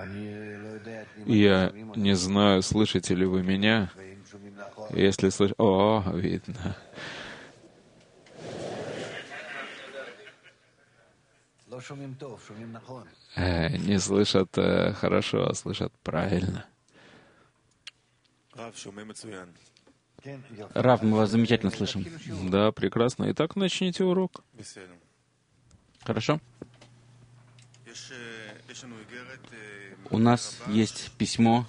Я не знаю, слышите ли вы меня. Если слышите... О, видно. Не слышат хорошо, а слышат правильно. Рав, мы вас замечательно слышим. Да, прекрасно. Итак, начните урок. Хорошо? У нас есть письмо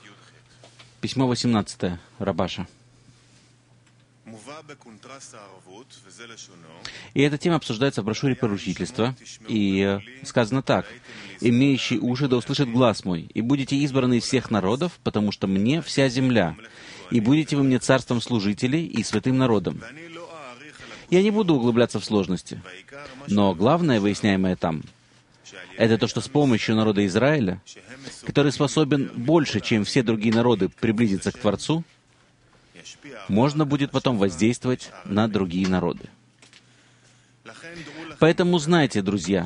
18 Рабаша. И эта тема обсуждается в брошюре поручительства. И сказано так: «Имеющий уши да услышит глас мой, и будете избраны из всех народов, потому что мне вся земля, и будете вы мне царством служителей и святым народом». Я не буду углубляться в сложности, но главное, выясняемое там, это то, что с помощью народа Израиля, который способен больше, чем все другие народы, приблизиться к Творцу, можно будет потом воздействовать на другие народы. Поэтому знайте, друзья,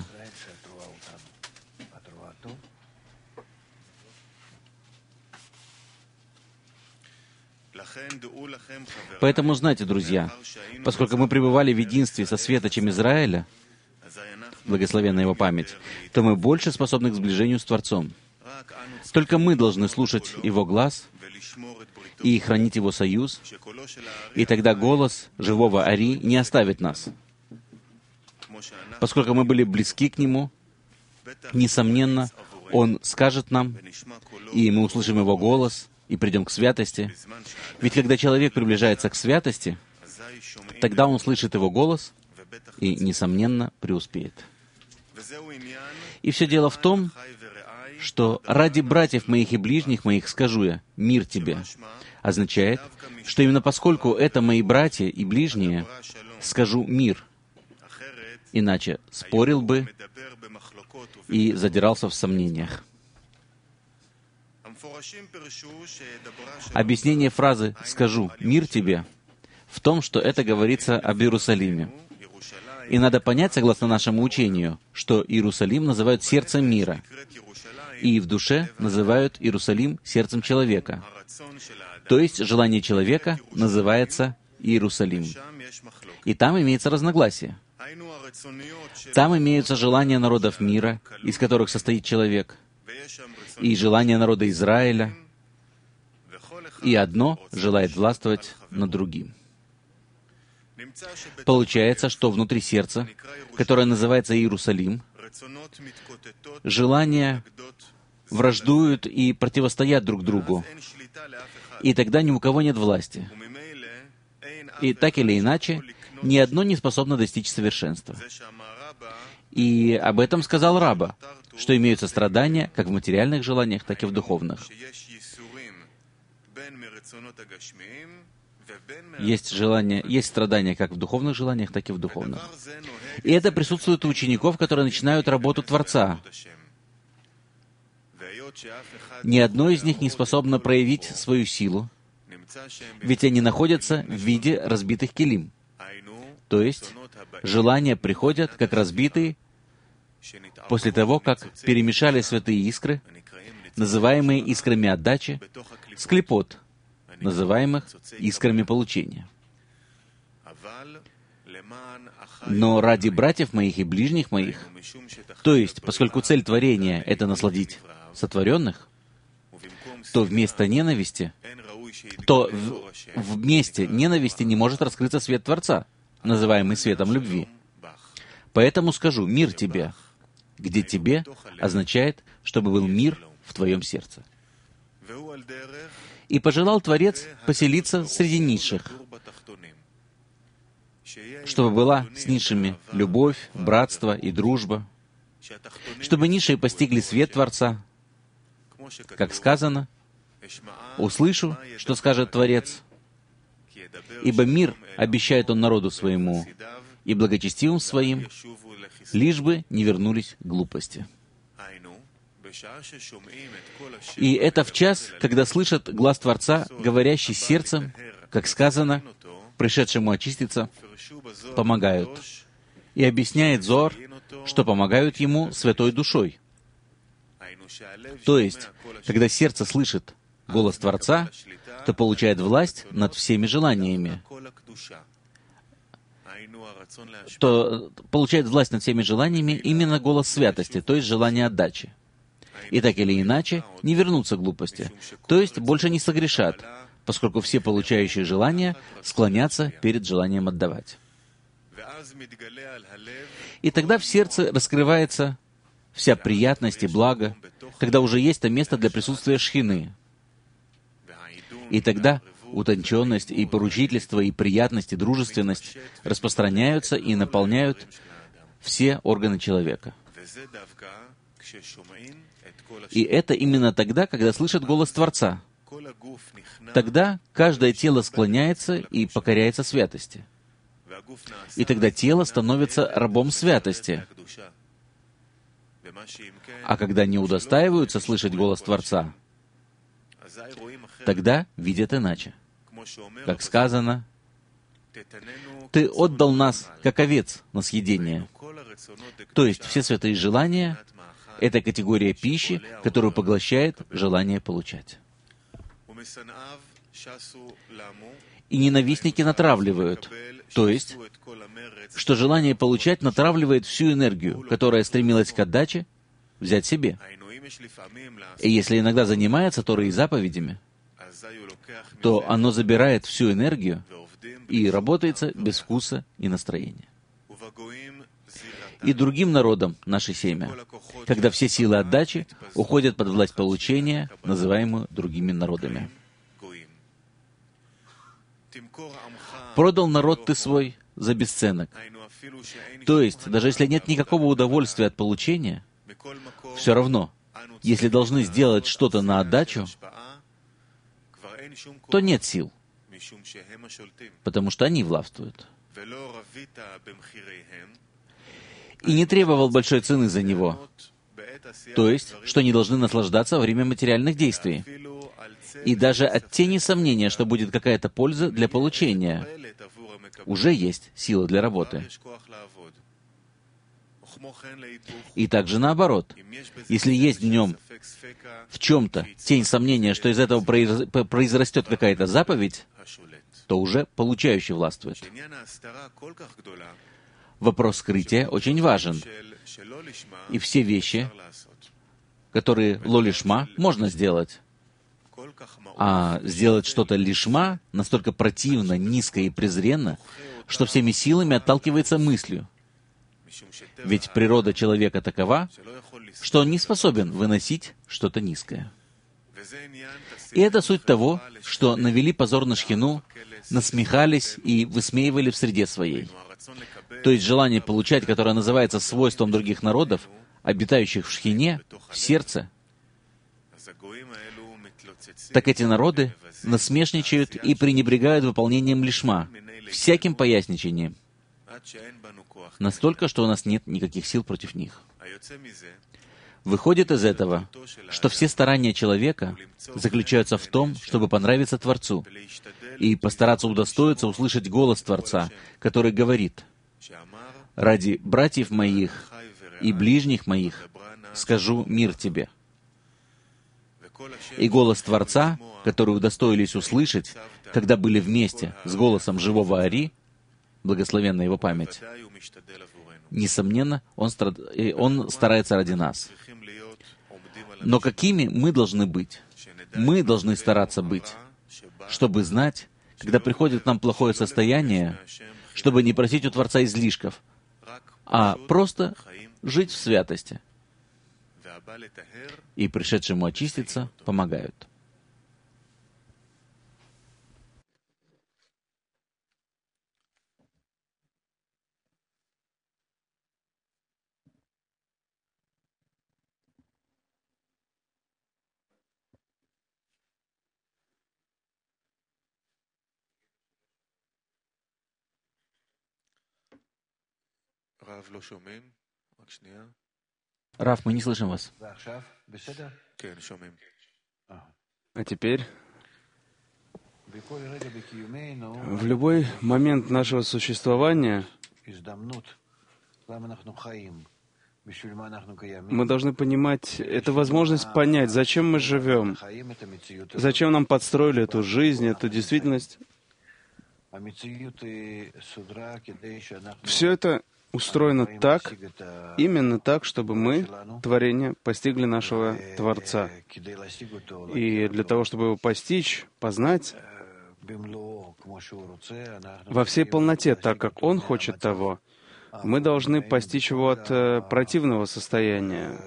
поскольку мы пребывали в единстве со светочем Израиля, благословенна его память, то мы больше способны к сближению с Творцом. Только мы должны слушать Его глаз и хранить Его союз, и тогда голос живого Ари не оставит нас. Поскольку мы были близки к Нему, несомненно, Он скажет нам, и мы услышим Его голос, и придем к святости. Ведь когда человек приближается к святости, тогда он слышит Его голос и, несомненно, преуспеет. И все дело в том, что «ради братьев моих и ближних моих скажу я, мир тебе», означает, что именно поскольку это мои братья и ближние, скажу мир. Иначе спорил бы и задирался в сомнениях. Объяснение фразы «скажу мир тебе» в том, что это говорится об Иерусалиме. И надо понять, согласно нашему учению, что Иерусалим называют сердцем мира, и в душе называют Иерусалим сердцем человека. То есть желание человека называется Иерусалим. И там имеется разногласие. Там имеются желания народов мира, из которых состоит человек, и желания народа Израиля, и одно желает властвовать над другим. Получается, что внутри сердца, которое называется Иерусалим, желания враждуют и противостоят друг другу, и тогда ни у кого нет власти. И так или иначе, ни одно не способно достичь совершенства. И об этом сказал Раба, что имеются страдания как в материальных желаниях, так и в духовных. Есть страдания как в духовных желаниях, так и в духовных. И это присутствует у учеников, которые начинают работу Творца. Ни одно из них не способно проявить свою силу, ведь они находятся в виде разбитых килим. То есть, желания приходят, как разбитые, после того, как перемешали святые искры, называемые искрами отдачи, с клипот, называемых искрами получения. Но ради братьев моих и ближних моих, то есть, поскольку цель творения — это насладить сотворенных, то вместо ненависти не может раскрыться свет Творца, называемый светом любви. Поэтому скажу «мир тебе», где «тебе» означает, чтобы был мир в твоем сердце. И пожелал Творец поселиться среди низших, чтобы была с низшими любовь, братство и дружба, чтобы низшие постигли свет Творца. Как сказано, «Услышу, что скажет Творец, ибо мир обещает Он народу своему и благочестивым своим, лишь бы не вернулись к глупости». И это в час, когда слышат глас Творца, говорящий сердцем, как сказано, пришедшему очиститься, помогают. И объясняет Зоар, что помогают ему святой душой. То есть, когда сердце слышит голос Творца, то получает власть над всеми желаниями. То получает власть над всеми желаниями именно голос святости, то есть желание отдачи. И так или иначе, не вернутся к глупости, то есть больше не согрешат, поскольку все получающие желания склонятся перед желанием отдавать. И тогда в сердце раскрывается вся приятность и благо, когда уже есть то место для присутствия Шхины. И тогда утонченность и поручительство, и приятность, и дружественность распространяются и наполняют все органы человека. И это именно тогда, когда слышат голос Творца. Тогда каждое тело склоняется и покоряется святости. И тогда тело становится рабом святости. А когда не удостаиваются слышать голос Творца, тогда видят иначе. Как сказано, «Ты отдал нас, как овец, на съедение». То есть все святые желания — это категория пищи, которую поглощает желание получать. И ненавистники натравливают, то есть, что желание получать натравливает всю энергию, которая стремилась к отдаче, взять себе. И если иногда занимается Торой и заповедями, то оно забирает всю энергию и работается без вкуса и настроения. И другим народам наше семя, когда все силы отдачи уходят под власть получения, называемую другими народами. «Продал народ ты свой за бесценок». То есть, даже если нет никакого удовольствия от получения, все равно, если должны сделать что-то на отдачу, то нет сил, потому что они властвуют. И не требовал большой цены за него, то есть, что они должны наслаждаться во время материальных действий. И даже от тени сомнения, что будет какая-то польза для получения, уже есть сила для работы. И также наоборот, если есть в нем в чем-то тень сомнения, что из этого произрастет какая-то заповедь, то уже получающий властвует. Вопрос скрытия очень важен. И все вещи, которые ло-лишма, можно сделать. А сделать что-то лишма настолько противно, низко и презренно, что всеми силами отталкивается мыслью. Ведь природа человека такова, что он не способен выносить что-то низкое. И это суть того, что навели позор на Шхину, насмехались и высмеивали в среде своей. То есть желание получать, которое называется свойством других народов, обитающих в Шхине, в сердце, так эти народы насмешничают и пренебрегают выполнением лишма, всяким поясничанием, настолько, что у нас нет никаких сил против них. Выходит из этого, что все старания человека заключаются в том, чтобы понравиться Творцу и постараться удостоиться услышать голос Творца, который говорит: «Ради братьев моих и ближних моих скажу мир тебе». И голос Творца, который удостоились услышать, когда были вместе с голосом живого Ари, благословенна его память, несомненно, он старается ради нас. Но какими мы должны быть? Мы должны стараться быть, чтобы знать, когда приходит к нам плохое состояние, чтобы не просить у Творца излишков, а просто жить в святости. И пришедшему очиститься помогают. Рав, мы не слышим вас. А теперь, в любой момент нашего существования Мы должны понимать, это возможность понять, зачем мы живем, зачем нам подстроили эту жизнь, эту действительность. Все это устроено так, именно так, чтобы мы, творение, постигли нашего Творца. И для того, чтобы его постичь, познать во всей полноте, так как Он хочет того, мы должны постичь его от противного состояния,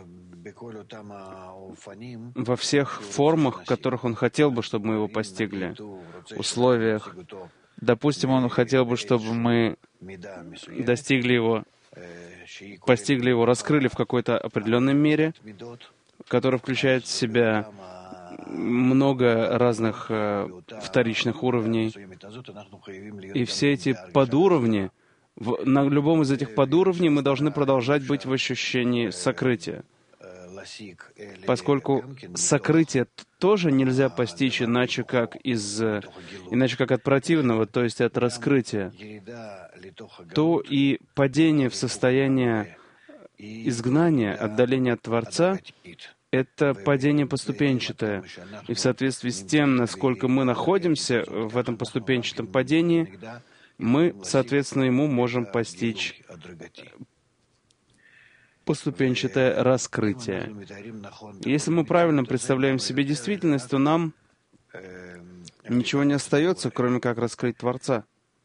во всех формах, в которых Он хотел бы, чтобы мы его постигли, условиях. Допустим, Он хотел бы, чтобы мы достигли его, постигли его, раскрыли в какой-то определенной мере, которая включает в себя много разных вторичных уровней. И все эти подуровни, на любом из этих подуровней мы должны продолжать быть в ощущении сокрытия. Поскольку сокрытие тоже нельзя постичь иначе как от противного, то есть от раскрытия, то и падение в состояние изгнания, отдаления от Творца — это падение поступенчатое. И в соответствии с тем, насколько мы находимся в этом поступенчатом падении, мы, соответственно, ему можем постичь поступенчатое раскрытие. Если мы правильно представляем себе действительность, то нам ничего не остается, кроме как раскрыть Творца.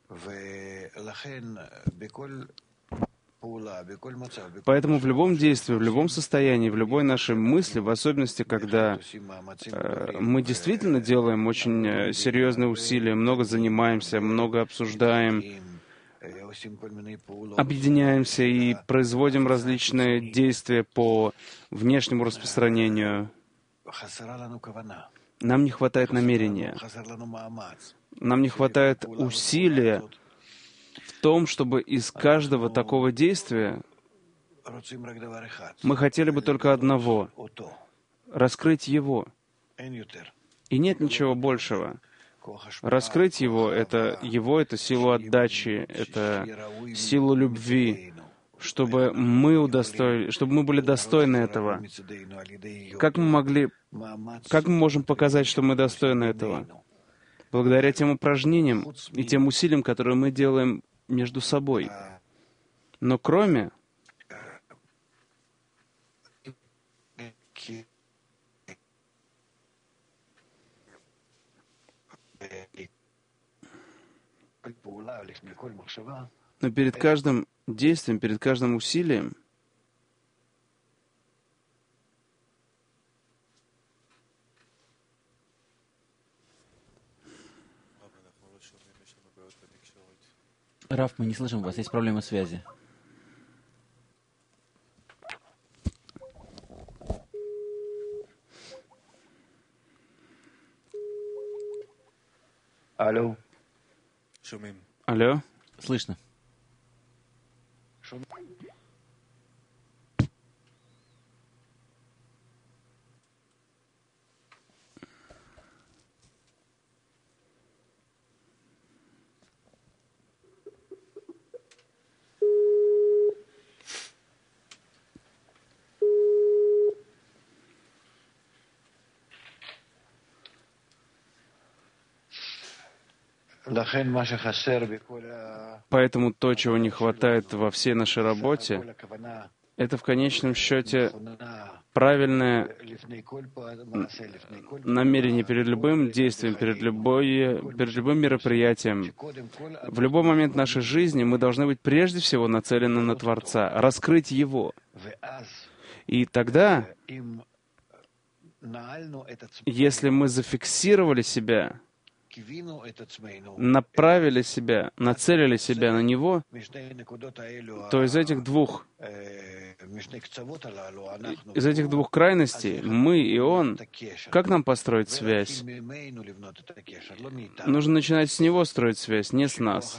Поэтому в любом действии, в любом состоянии, в любой нашей мысли, в особенности, когда мы действительно делаем очень серьезные усилия, много занимаемся, много обсуждаем, объединяемся и производим различные действия по внешнему распространению, нам не хватает намерения, нам не хватает усилия в том, чтобы из каждого такого действия мы хотели бы только одного — раскрыть его. И нет ничего большего. Раскрыть его — это силу отдачи, это силу любви, чтобы мы были достойны этого. Как мы можем показать, что мы достойны этого? Благодаря тем упражнениям и тем усилиям, которые мы делаем между собой. Но кроме Но перед каждым действием, перед каждым усилием Раф, мы не слышим вас, есть проблемы связи. Алло. Алло? Слышно. Поэтому то, чего не хватает во всей нашей работе, это в конечном счете правильное намерение перед любым действием, перед любым мероприятием. В любой момент нашей жизни мы должны быть прежде всего нацелены на Творца, раскрыть Его. И тогда, если мы зафиксировали себя, направили себя, нацелили себя на Него, то из этих двух крайностей, мы и Он, как нам построить связь? Нужно начинать с Него строить связь, не с нас.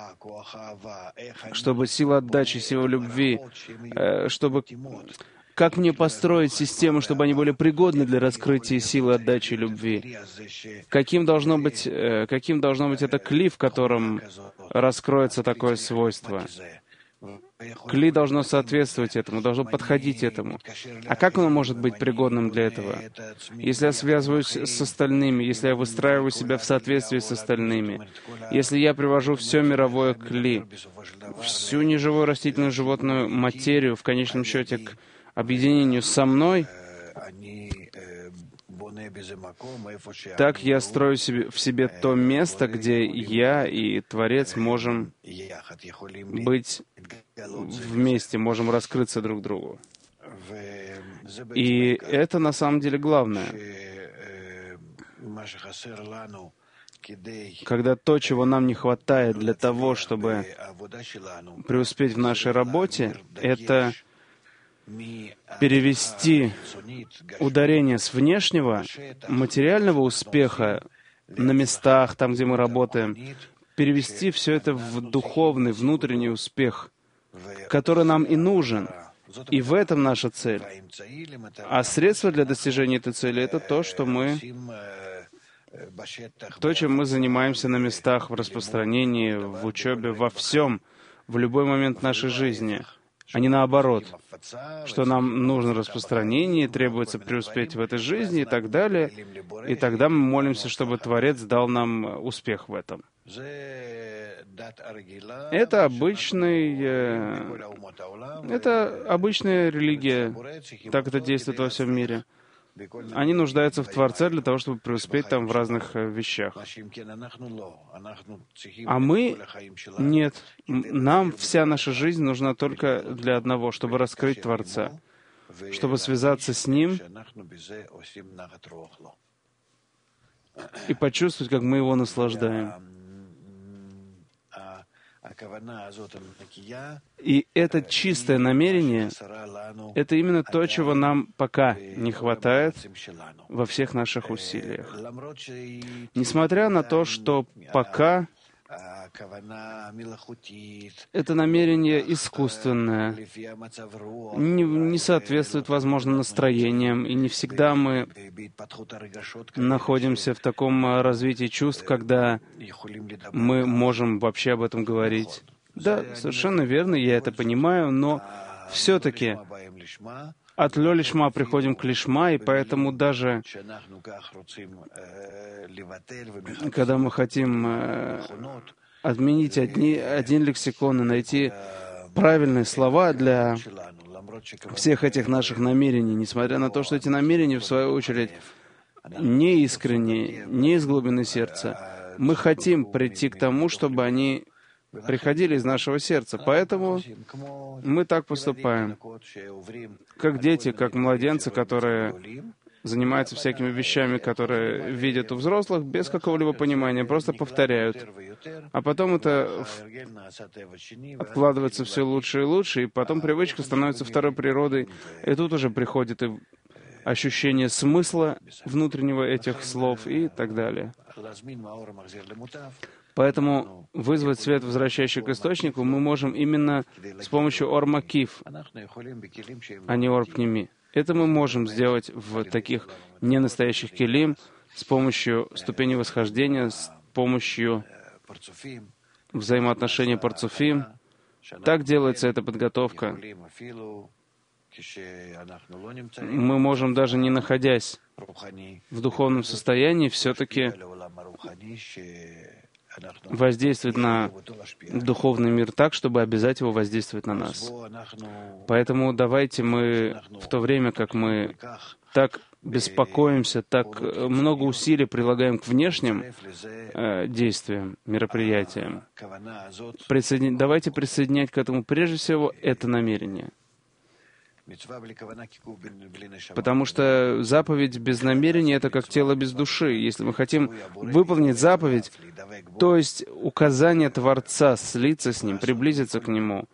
Чтобы сила отдачи, сила любви, как мне построить систему, чтобы они были пригодны для раскрытия силы отдачи и любви? Каким должно быть это клей, в котором раскроется такое свойство? Кли должно соответствовать этому, должно подходить этому. А как оно может быть пригодным для этого? Если я связываюсь с остальными, если я выстраиваю себя в соответствии с остальными, если я привожу все мировое кли, всю неживую растительную животную материю в конечном счете к объединению со мной, так я строю в себе то место, где я и Творец можем быть вместе, можем раскрыться друг другу. И это на самом деле главное. Когда то, чего нам не хватает для того, чтобы преуспеть в нашей работе, это перевести ударение с внешнего, материального успеха на местах, там, где мы работаем, перевести все это в духовный, внутренний успех, который нам и нужен. И в этом наша цель. А средства для достижения этой цели — это то, чем мы занимаемся на местах, в распространении, в учебе, во всем, в любой момент нашей жизни, а не наоборот, что нам нужно распространение, требуется преуспеть в этой жизни и так далее, и тогда мы молимся, чтобы Творец дал нам успех в этом. Это обычная религия, так это действует во всем мире. Они нуждаются в Творце для того, чтобы преуспеть там в разных вещах. А мы — нет. Нам вся наша жизнь нужна только для одного, чтобы раскрыть Творца, чтобы связаться с Ним и почувствовать, как мы Его наслаждаем. И это чистое намерение — это именно то, чего нам пока не хватает во всех наших усилиях. Несмотря на то, что пока это намерение искусственное, не соответствует, возможно, настроениям, и не всегда мы находимся в таком развитии чувств, когда мы можем вообще об этом говорить. Да, совершенно верно, я это понимаю, но все-таки от лё лишма приходим к лишма, и поэтому даже когда мы хотим отменить один лексикон и найти правильные слова для всех этих наших намерений, несмотря на то, что эти намерения, в свою очередь, не искренние, не из глубины сердца. Мы хотим прийти к тому, чтобы они приходили из нашего сердца. Поэтому мы так поступаем. Как дети, как младенцы, которые занимаются всякими вещами, которые видят у взрослых, без какого-либо понимания, просто повторяют. А потом это откладывается все лучше и лучше, и потом привычка становится второй природой, и тут уже приходит и ощущение смысла внутреннего этих слов и так далее. Поэтому вызвать свет, возвращающий к источнику, мы можем именно с помощью ор-макиф, а не ор-пними. Это мы можем сделать в таких ненастоящих келим с помощью ступени восхождения, с помощью взаимоотношений парцуфим. Так делается эта подготовка. Мы можем, даже не находясь в духовном состоянии, все-таки воздействовать на духовный мир так, чтобы обязать его воздействовать на нас. Поэтому давайте мы, в то время как мы так беспокоимся, так много усилий прилагаем к внешним действиям, мероприятиям, давайте присоединять к этому прежде всего это намерение. Потому что заповедь без намерения — это как тело без души. Если мы хотим выполнить заповедь, то есть указание Творца, слиться с Ним, приблизиться к Нему,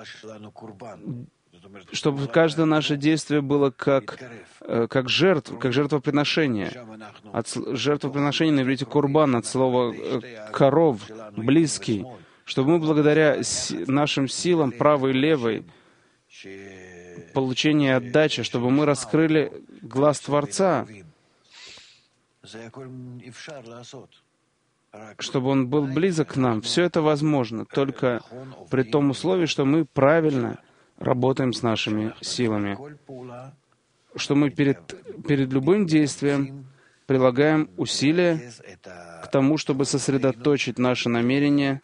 чтобы каждое наше действие было как жертвоприношение. От жертвоприношения на иврите курбан, от слова коров, близкий, чтобы мы благодаря нашим силам, правой и левой, получение отдачи, чтобы мы раскрыли глаз Творца. чтобы Он был близок к нам. Все это возможно, только при том условии, что мы правильно работаем с нашими силами, что мы перед любым действием прилагаем усилия к тому, чтобы сосредоточить наше намерение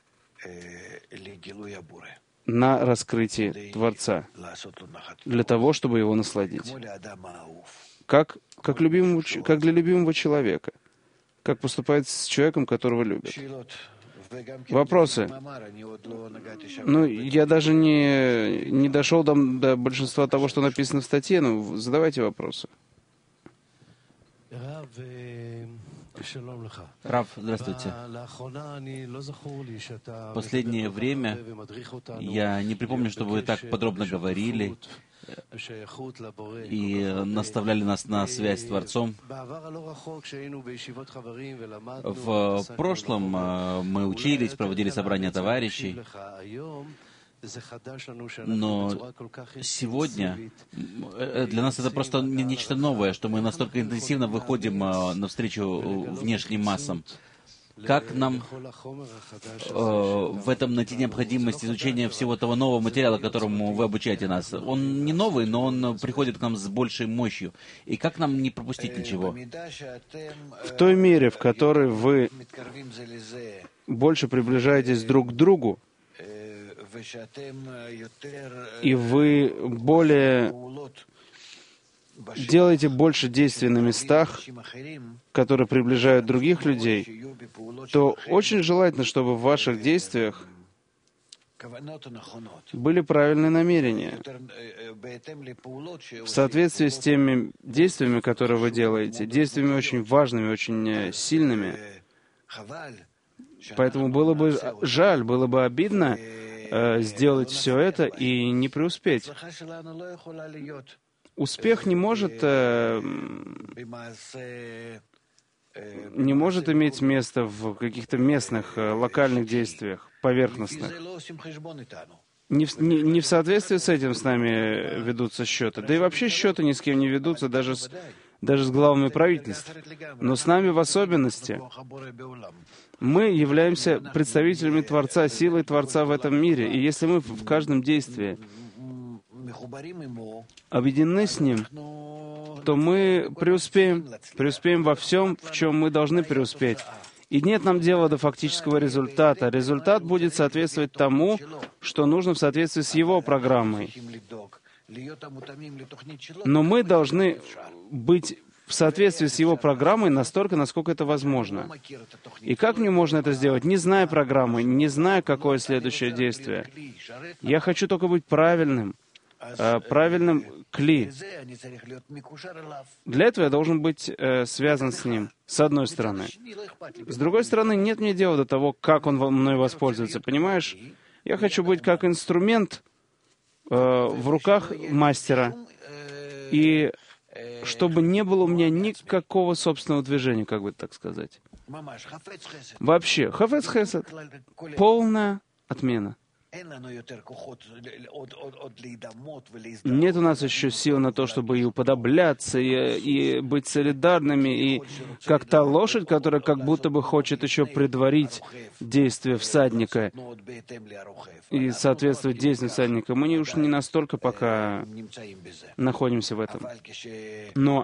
на раскрытии Творца, для того, чтобы его насладить. Как для любимого человека, как поступает с человеком, которого любят. Вопросы? Ну, я даже не дошел до большинства того, что написано в статье, но задавайте вопросы. Рав, здравствуйте. В последнее время я не припомню, чтобы вы так подробно говорили и наставляли нас на связь с Творцом. В прошлом мы учились, проводили собрания товарищей, но сегодня для нас это просто нечто новое, что мы настолько интенсивно выходим навстречу внешним массам. Как нам в этом найти необходимость изучения всего того нового материала, которому вы обучаете нас? Он не новый, но он приходит к нам с большей мощью. И как нам не пропустить ничего? В той мере, в которой вы больше приближаетесь друг к другу, и вы делаете больше действий на местах, которые приближают других людей, то очень желательно, чтобы в ваших действиях были правильные намерения. В соответствии с теми действиями, которые вы делаете, действиями очень важными, очень сильными. Поэтому было бы жаль, было бы обидно сделать все это и не преуспеть. Успех не может иметь место в каких-то местных, локальных действиях, поверхностных. Не в соответствии с этим с нами ведутся счеты. Да и вообще счеты ни с кем не ведутся, даже с главами правительств. Но с нами в особенности. Мы являемся представителями Творца, силой Творца в этом мире. И если мы в каждом действии объединены с Ним, то мы преуспеем во всем, в чем мы должны преуспеть. И нет нам дела до фактического результата. Результат будет соответствовать тому, что нужно в соответствии с Его программой. Но мы должны быть в соответствии с Его программой настолько, насколько это возможно. И как мне можно это сделать, не зная программы, не зная, какое следующее действие? Я хочу только быть правильным кли. Для этого я должен быть связан с ним, с одной стороны. С другой стороны, нет мне дела до того, как он мной воспользуется. Понимаешь? Я хочу быть как инструмент в руках мастера, и чтобы не было у меня никакого собственного движения, как бы так сказать. Вообще, хафец хесед — полная отмена. Нет у нас еще сил на то, чтобы и уподобляться, и быть солидарными, и как та лошадь, которая как будто бы хочет еще предварить действия всадника и соответствовать действиям всадника. Мы уж не настолько пока находимся в этом. Но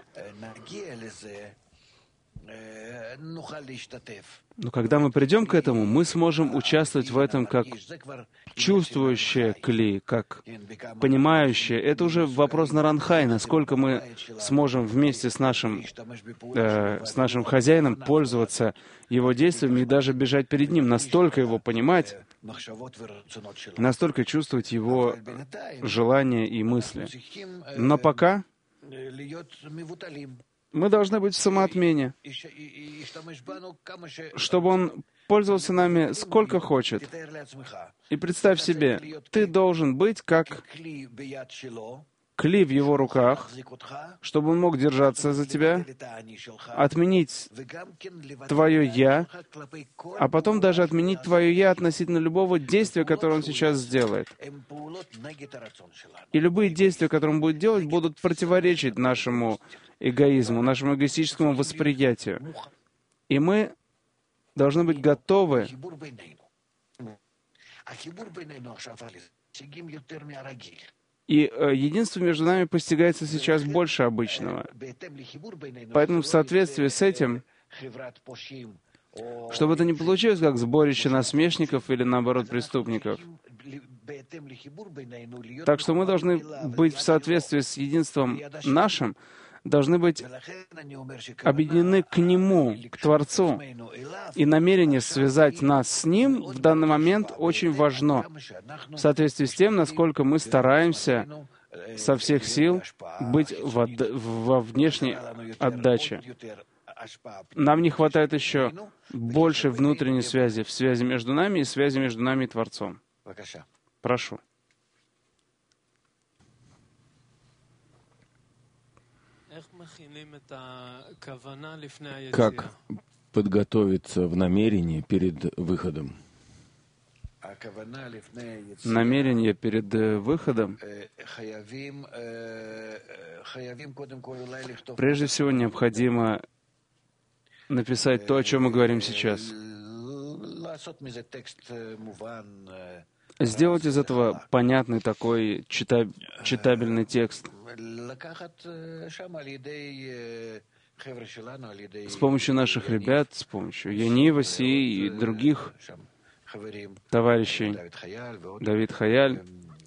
когда мы придем к этому, мы сможем участвовать в этом как чувствующие кли, как понимающие. Это уже вопрос на ранхай, насколько мы сможем вместе с нашим хозяином пользоваться его действиями и даже бежать перед ним, настолько его понимать, настолько чувствовать его желания и мысли. Но пока мы должны быть в самоотмене, чтобы он пользовался нами сколько хочет. И представь себе, ты должен быть как кли в его руках, чтобы он мог держаться за тебя, отменить твое «я», а потом даже отменить твое «я» относительно любого действия, которое он сейчас сделает. И любые действия, которые он будет делать, будут противоречить нашему эгоизму, нашему эгоистическому восприятию. И мы должны быть готовы и единство между нами постигается сейчас больше обычного. Поэтому в соответствии с этим, чтобы это не получилось как сборище насмешников или, наоборот, преступников. Так что мы должны быть в соответствии с единством нашим, должны быть объединены к Нему, к Творцу. И намерение связать нас с Ним в данный момент очень важно, в соответствии с тем, насколько мы стараемся со всех сил быть во внешней отдаче. Нам не хватает еще большей внутренней связи, в связи между нами и связи между нами и Творцом. Прошу. Как подготовиться в намерении перед выходом? Намерение перед выходом. Прежде всего, необходимо написать то, о чем мы говорим сейчас. Сделать из этого понятный такой читабельный текст. С помощью наших ребят, с помощью Янива Си и других товарищей, Давид Хаяль,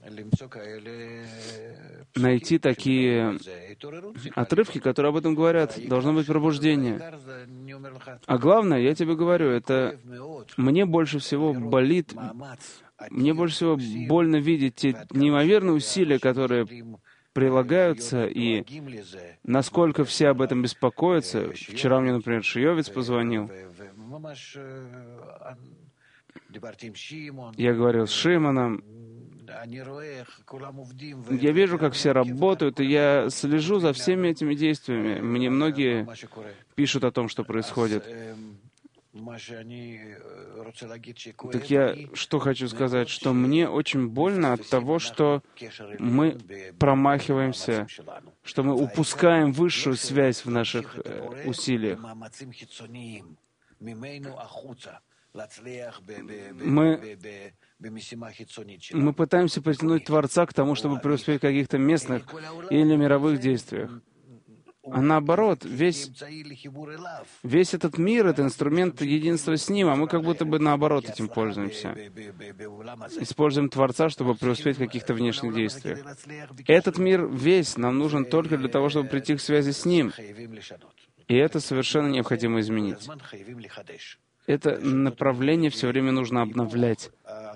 найти такие отрывки, которые об этом говорят. Должно быть пробуждение. А главное, я тебе говорю, это мне больше всего болит, мне больше всего больно видеть те неимоверные усилия, которые прилагаются, и насколько все об этом беспокоятся. Вчера мне, например, Шиевец позвонил. Я говорил с Шимоном. Я вижу, как все работают, и я слежу за всеми этими действиями. Мне многие пишут о том, что происходит. Так я что хочу сказать, что мне очень больно от того, что мы промахиваемся, что мы упускаем высшую связь в наших усилиях. Мы пытаемся притянуть Творца к тому, чтобы преуспеть в каких-то местных или мировых действиях. А наоборот, весь этот мир — это инструмент единства с Ним, а мы как будто бы наоборот этим пользуемся. Используем Творца, чтобы преуспеть в каких-то внешних действиях. Этот мир весь нам нужен только для того, чтобы прийти к связи с Ним. И это совершенно необходимо изменить. Это направление все время нужно обновлять.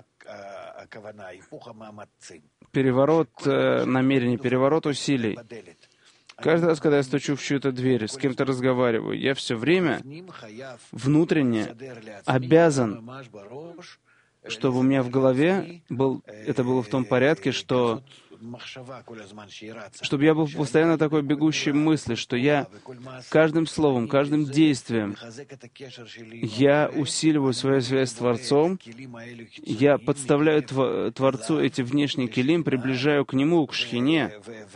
Переворот намерений, переворот усилий. Каждый раз, когда я стучу в чью-то дверь, с кем-то разговариваю, я все время внутренне обязан, чтобы у меня в голове это было в том порядке, чтобы я был постоянно такой бегущей мысли, что я каждым словом, каждым действием, я усиливаю свою связь с Творцом, я подставляю Творцу эти внешние килим, приближаю к Нему, к Шхине,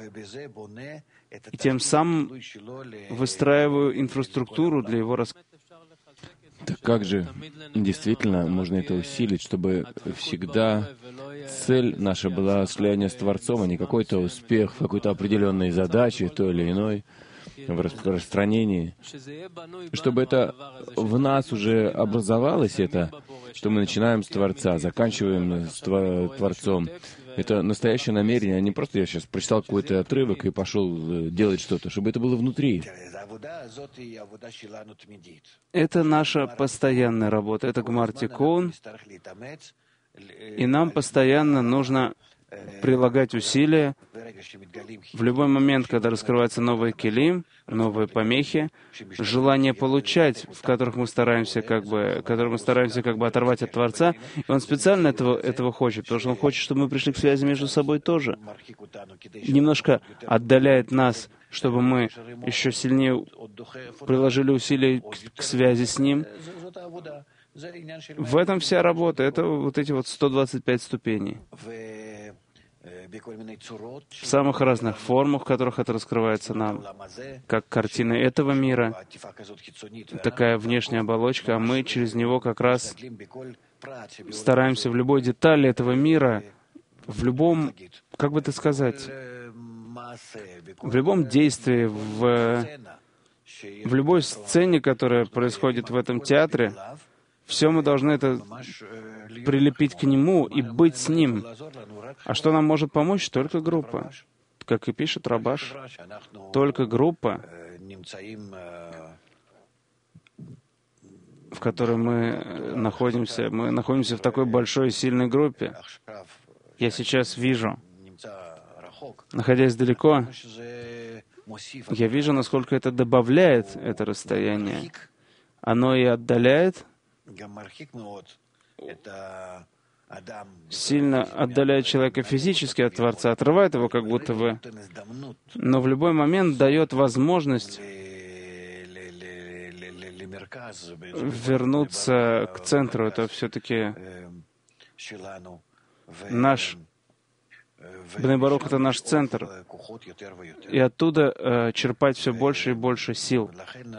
и тем самым выстраиваю инфраструктуру для Его раскрытия. Так как же действительно можно это усилить, чтобы всегда цель наша была слияние с Творцом, а не какой-то успех в какой-то определенной задаче, той или иной, в распространении, чтобы это в нас уже образовалось, что мы начинаем с Творца, заканчиваем с Творцом. Это настоящее намерение, а не просто я сейчас прочитал какой-то отрывок и пошел делать что-то, чтобы это было внутри. Это наша постоянная работа, это Гмар Тикун, и нам постоянно нужно прилагать усилия. В любой момент, когда раскрывается новый килим, новые помехи, желание получать, в которых мы стараемся как бы оторвать от Творца, и Он специально этого хочет, потому что Он хочет, чтобы мы пришли к связи между собой тоже. Немножко отдаляет нас, чтобы мы еще сильнее приложили усилия к связи с Ним. В этом вся работа. Это вот эти 125 ступеней. в самых разных формах, в которых это раскрывается нам, как картина этого мира, такая внешняя оболочка, а мы через него как раз стараемся в любой детали этого мира, в любом, как бы это сказать, в любом действии, в любой сцене, которая происходит в этом театре, все мы должны это прилепить к нему и быть с ним. А что нам может помочь? Только группа. Как и пишет Рабаш, только группа, в которой мы находимся в такой большой и сильной группе. Я сейчас вижу, находясь далеко, я вижу, насколько это добавляет это расстояние. Оно и отдаляет, сильно отдаляет человека физически от Творца, отрывает его как будто бы, но в любой момент дает возможность вернуться к центру. Это все-таки наш Бней Барух — это наш центр, и оттуда черпать все больше и больше сил.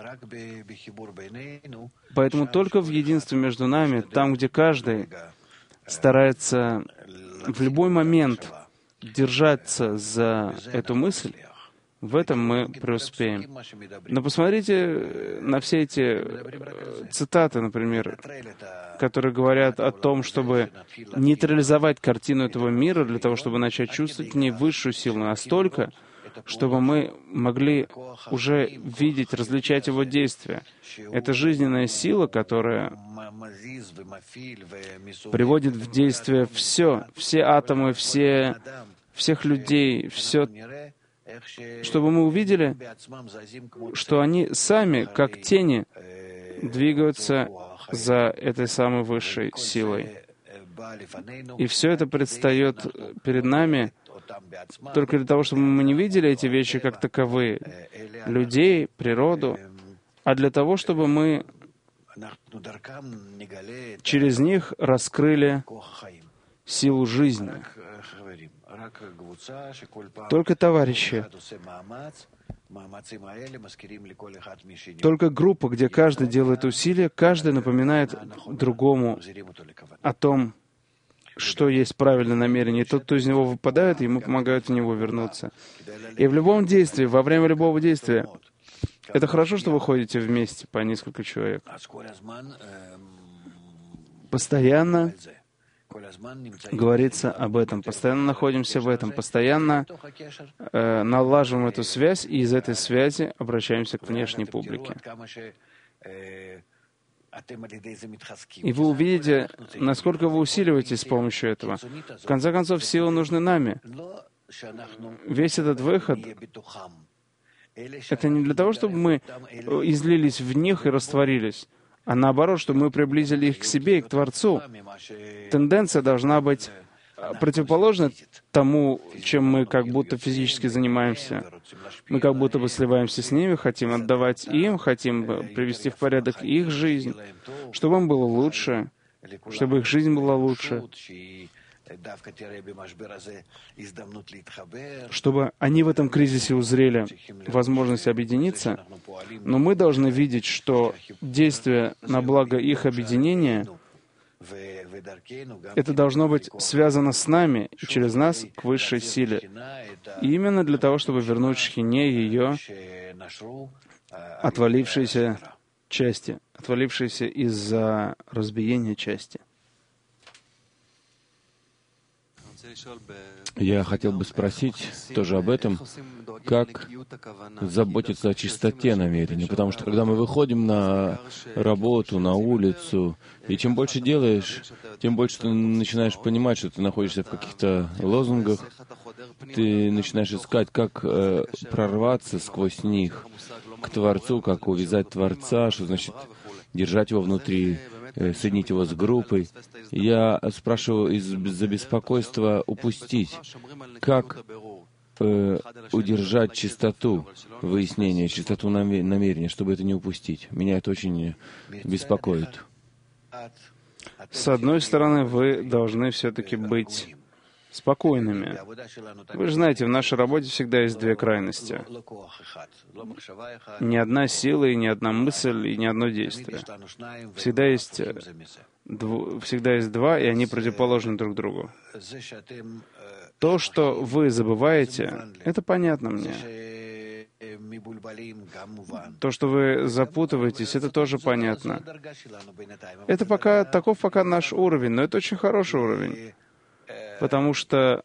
Поэтому только в единстве между нами, там, где каждый старается в любой момент держаться за эту мысль, в этом мы преуспеем. Но посмотрите на все эти цитаты, например, которые говорят о том, чтобы нейтрализовать картину этого мира для того, чтобы начать чувствовать в ней высшую силу, настолько, чтобы мы могли уже видеть, различать его действия. Это жизненная сила, которая приводит в действие все атомы, всех людей, все, чтобы мы увидели, что они сами, как тени, двигаются за этой самой высшей силой. И все это предстает перед нами только для того, чтобы мы не видели эти вещи как таковые, людей, природу, а для того, чтобы мы через них раскрыли силу жизни. Только товарищи, только группа, где каждый делает усилия, каждый напоминает другому о том, что есть правильное намерение. И тот, кто из него выпадает, ему помогают в него вернуться. И в любом действии, во время любого действия, это хорошо, что вы ходите вместе по несколько человек. Постоянно говорится об этом, постоянно находимся в этом, постоянно налаживаем эту связь, и из этой связи обращаемся к внешней публике. И вы увидите, насколько вы усиливаетесь с помощью этого. В конце концов, силы нужны нами. Весь этот выход — это не для того, чтобы мы излились в них и растворились, а наоборот, чтобы мы приблизили их к себе и к Творцу. Тенденция должна быть противоположна тому, чем мы как будто физически занимаемся. Мы как будто бы сливаемся с ними, хотим отдавать им, хотим привести в порядок их жизнь, чтобы им было лучше, чтобы их жизнь была лучше, чтобы они в этом кризисе узрели возможность объединиться, но мы должны видеть, что действие на благо их объединения — это должно быть связано с нами и через нас к высшей силе. И именно для того, чтобы вернуть Шхине ее отвалившиеся части, отвалившиеся из-за разбиения части. Я хотел бы спросить тоже об этом, как заботиться о чистоте намерения, потому что когда мы выходим на работу, на улицу, и чем больше делаешь, тем больше ты начинаешь понимать, что ты находишься в каких-то лозунгах, ты начинаешь искать, как прорваться сквозь них к Творцу, как увязать Творца, что значит держать его внутри, соединить его с группой. Я спрашиваю из-за беспокойства упустить, как удержать чистоту выяснения, чистоту намерения, чтобы это не упустить. Меня это очень беспокоит. С одной стороны, вы должны все-таки быть спокойными. Вы же знаете, в нашей работе всегда есть две крайности. Ни одна сила, и ни одна мысль, и ни одно действие. Всегда есть два, и они противоположны друг другу. То, что вы забываете, это понятно мне. То, что вы запутываетесь, это тоже понятно. Это пока наш уровень, но это очень хороший уровень, потому что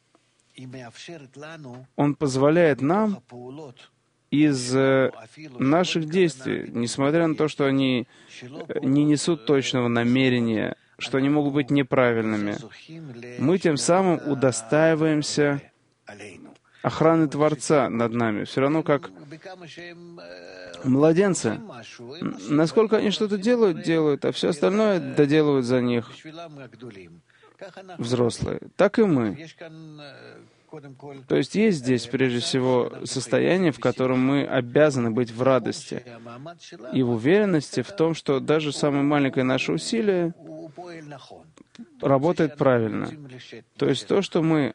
он позволяет нам из наших действий, несмотря на то, что они не несут точного намерения, что они могут быть неправильными, мы тем самым удостаиваемся охраны Творца над нами. Все равно как младенцы. Насколько они что-то делают, а все остальное доделывают за них взрослые. Так и мы. То есть здесь, прежде всего, состояние, в котором мы обязаны быть в радости и в уверенности в том, что даже самое маленькое наше усилие работает правильно. То есть то, что мы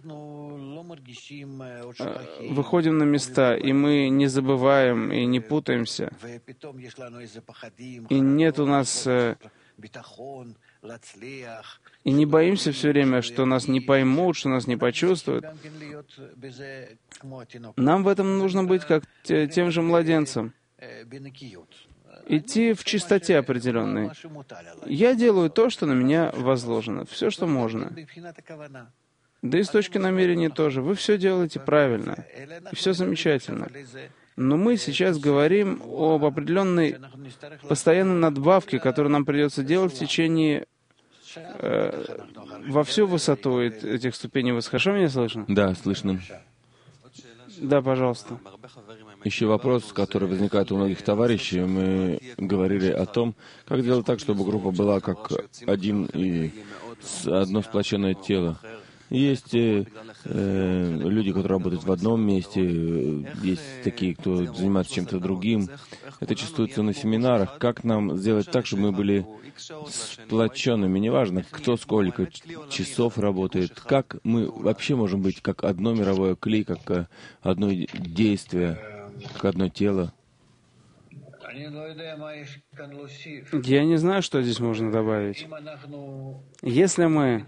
выходим на места, и мы не забываем, и не путаемся, и нет у нас... И не боимся все время, что нас не поймут, что нас не почувствуют. Нам в этом нужно быть как тем же младенцам. Идти в чистоте определенной. Я делаю то, что на меня возложено. Все, что можно. Да и с точки намерения тоже. Вы все делаете правильно. И все замечательно. Но мы сейчас говорим об определенной постоянной надбавке, которую нам придется делать в течение во всю высоту этих ступеней высот. Хорошо меня слышно? Да, слышно. Да, пожалуйста. Еще вопрос, который возникает у многих товарищей. Мы говорили о том, как сделать так, чтобы группа была как одно сплоченное тело. Есть люди, которые работают в одном месте, есть такие, кто занимается чем-то другим. Это чувствуется на семинарах. Как нам сделать так, чтобы мы были сплоченными? Неважно, кто сколько часов работает. Как мы вообще можем быть как одно мировое кли, как одно действие, как одно тело? Я не знаю, что здесь можно добавить. Если мы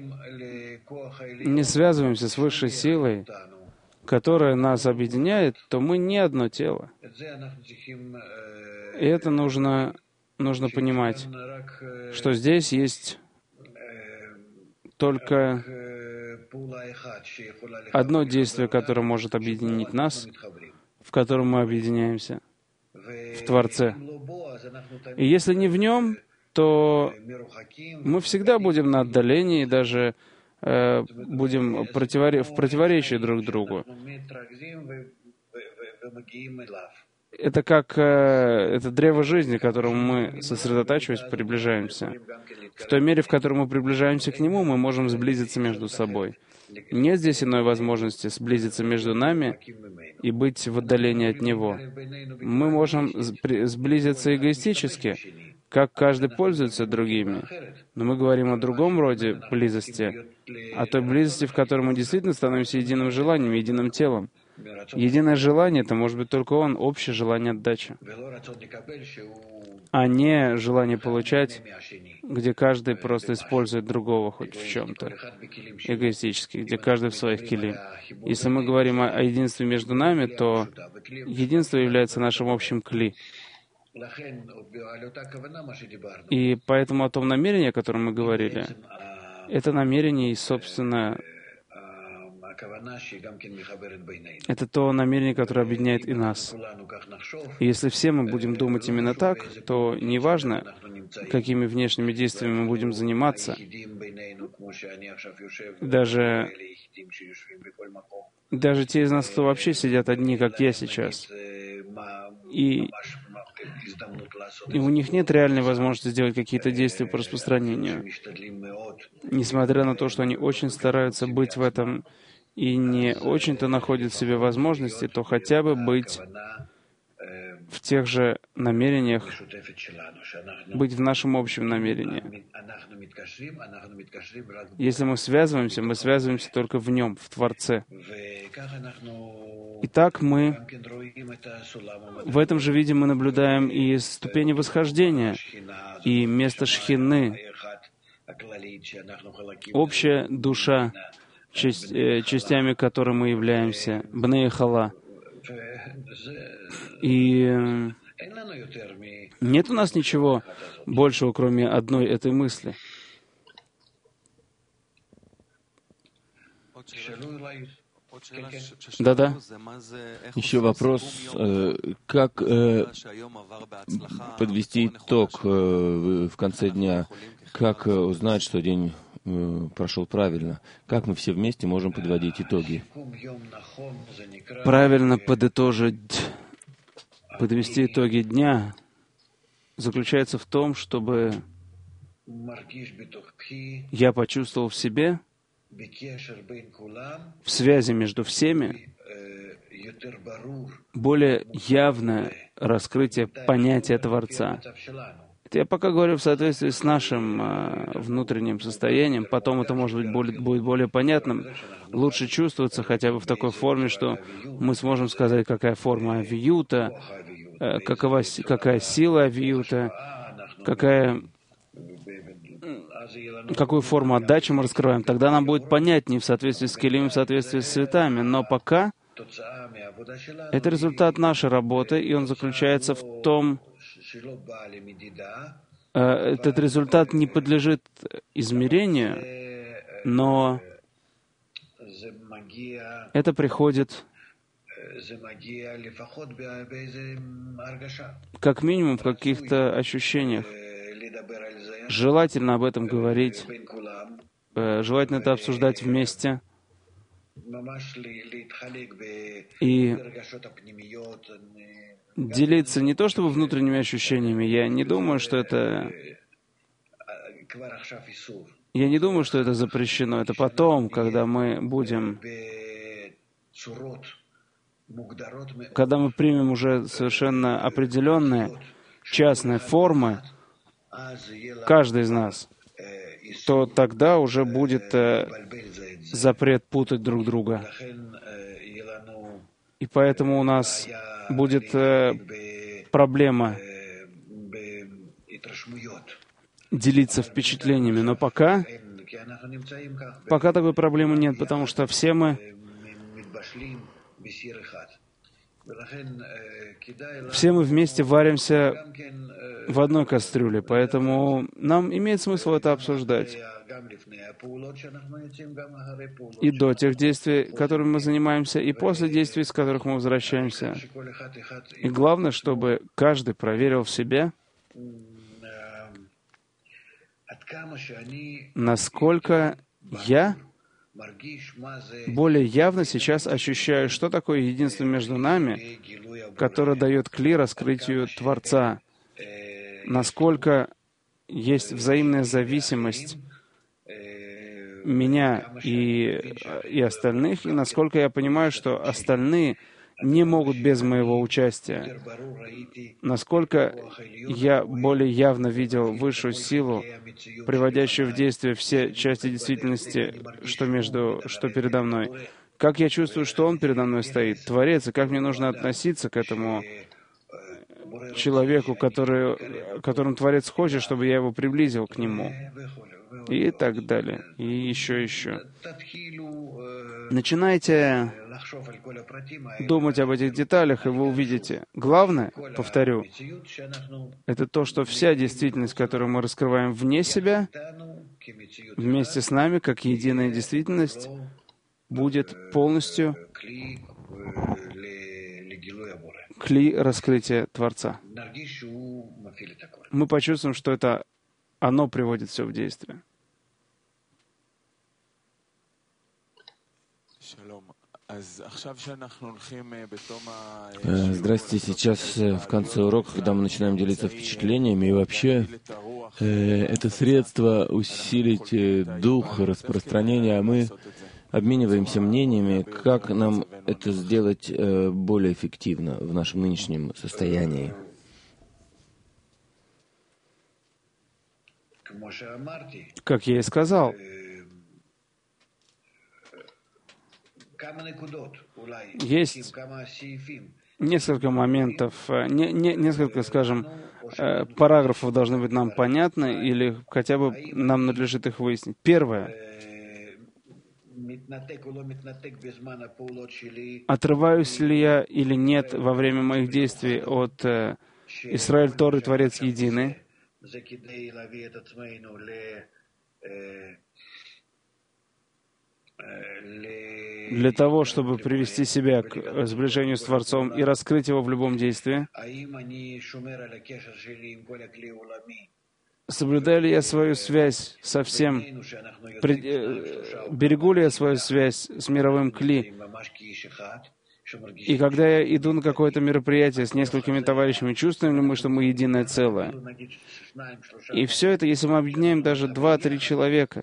не связываемся с высшей силой, которая нас объединяет, то мы не одно тело. И это нужно понимать, что здесь есть только одно действие, которое может объединить нас, в котором мы объединяемся, в Творце. И если не в нем, то мы всегда будем на отдалении, даже будем в противоречии друг другу. Это как это древо жизни, к которому мы, сосредотачиваясь, приближаемся. В той мере, в которой мы приближаемся к нему, мы можем сблизиться между собой. Нет здесь иной возможности сблизиться между нами и быть в отдалении от него. Мы можем сблизиться эгоистически, как каждый пользуется другими. Но мы говорим о другом роде близости, о той близости, в которой мы действительно становимся единым желанием, единым телом. Единое желание — это может быть только общее желание отдачи, а не желание получать, где каждый просто использует другого хоть в чем-то эгоистически, где каждый в своих кили. Если мы говорим о единстве между нами, то единство является нашим общим кли. И поэтому о том намерении, о котором мы говорили, это намерение, и, собственно, это то намерение, которое объединяет и нас. И если все мы будем думать именно так, то неважно, какими внешними действиями мы будем заниматься, даже те из нас, кто вообще сидят одни, как я сейчас, и у них нет реальной возможности сделать какие-то действия по распространению, несмотря на то, что они очень стараются быть в этом и не очень-то находят в себе возможности, то хотя бы быть в тех же намерениях, быть в нашем общем намерении. Если мы связываемся только в Нем, в Творце. Итак, мы в этом же виде мы наблюдаем и ступени восхождения, и место Шхины, общая душа, частями которой мы являемся, Бней Хала. И нет у нас ничего большего, кроме одной этой мысли. Да-да. Еще вопрос, как подвести итог в конце дня, как узнать, что день прошел правильно, как мы все вместе можем подводить итоги. Правильно подвести итоги дня заключается в том, чтобы я почувствовал в себе, в связи между всеми, более явное раскрытие понятия Творца. Это я пока говорю в соответствии с нашим внутренним состоянием, потом это, может быть, будет более понятным, лучше чувствоваться хотя бы в такой форме, что мы сможем сказать, какая форма авиюта, какая сила авиюта, какую форму отдачи мы раскрываем. Тогда нам будет понятнее в соответствии с Келим, в соответствии с цветами. Но пока это результат нашей работы, и он заключается в том, этот результат не подлежит измерению, но это приходит как минимум в каких-то ощущениях. Желательно об этом говорить, желательно это обсуждать вместе и делиться не то чтобы внутренними ощущениями. Я не думаю, что это запрещено. Это потом, когда мы примем уже совершенно определенные частные формы, каждый из нас, то тогда уже будет запрет путать друг друга. И поэтому у нас будет проблема делиться впечатлениями. Но пока такой проблемы нет, потому что все мы вместе варимся в одной кастрюле, поэтому нам имеет смысл это обсуждать. И до тех действий, которыми мы занимаемся, и после действий, с которых мы возвращаемся. И главное, чтобы каждый проверил в себе, насколько я более явно сейчас ощущаю, что такое единство между нами, которое дает кли раскрытию Творца, насколько есть взаимная зависимость меня и остальных, и насколько я понимаю, что остальные не могут без моего участия, насколько я более явно видел высшую силу, приводящую в действие все части действительности, что передо мной. Как я чувствую, что Он передо мной стоит, Творец, и как мне нужно относиться к этому человеку, которым Творец хочет, чтобы я его приблизил к Нему. И так далее. И еще. Начинайте думать об этих деталях, и вы увидите. Главное, повторю, это то, что вся действительность, которую мы раскрываем вне себя, вместе с нами, как единая действительность, будет полностью кли раскрытия Творца. Мы почувствуем, что это оно приводит все в действие. Здрасте. Сейчас в конце урока, когда мы начинаем делиться впечатлениями, и вообще это средство усилить дух распространения, а мы обмениваемся мнениями, как нам это сделать более эффективно в нашем нынешнем состоянии. Как я и сказал, есть несколько моментов, несколько, скажем, параграфов должны быть нам понятны, или хотя бы нам надлежит их выяснить. Первое. Отрываюсь ли я или нет во время моих действий от Исраэль, Торы, Творец единый? Для того, чтобы привести себя к сближению с Творцом и раскрыть его в любом действии? Соблюдаю ли я свою связь со всем? Берегу ли я свою связь с мировым кли? И когда я иду на какое-то мероприятие с несколькими товарищами, чувствуем ли мы, что мы единое целое? И все это, если мы объединяем даже 2-3 человека,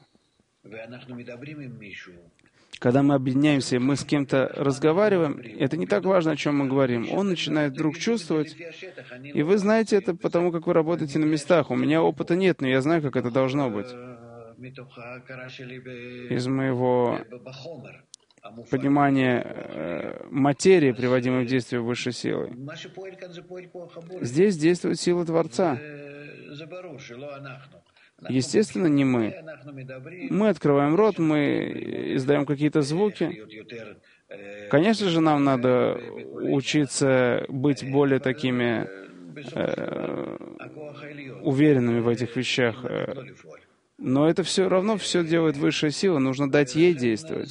когда мы объединяемся, и мы с кем-то разговариваем, это не так важно, о чем мы говорим. Он начинает вдруг чувствовать, и вы знаете это потому, как вы работаете на местах. У меня опыта нет, но я знаю, как это должно быть. Из моего понимания материи, приводимой в действие высшей силой. Здесь действует сила Творца. Естественно, не мы. Мы открываем рот, мы издаем какие-то звуки. Конечно же, нам надо учиться быть более такими уверенными в этих вещах. Но это все равно все делает высшая сила, нужно дать ей действовать.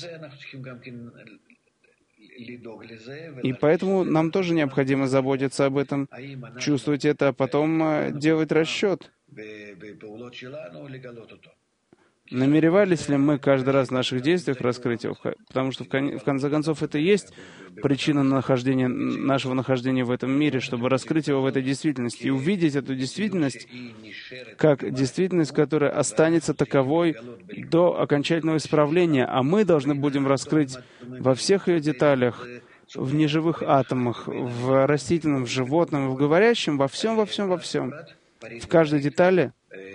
И поэтому нам тоже необходимо заботиться об этом, чувствовать это, а потом делать расчет. Намеревались ли мы каждый раз в наших действиях раскрыть его? Потому что, в конце концов, это и есть причина нашего нахождения в этом мире, чтобы раскрыть его в этой действительности и увидеть эту действительность как действительность, которая останется таковой до окончательного исправления, а мы должны будем раскрыть во всех ее деталях, в неживых атомах, в растительном, в животном, в говорящем, во всем, во всем, во всем. В каждой детали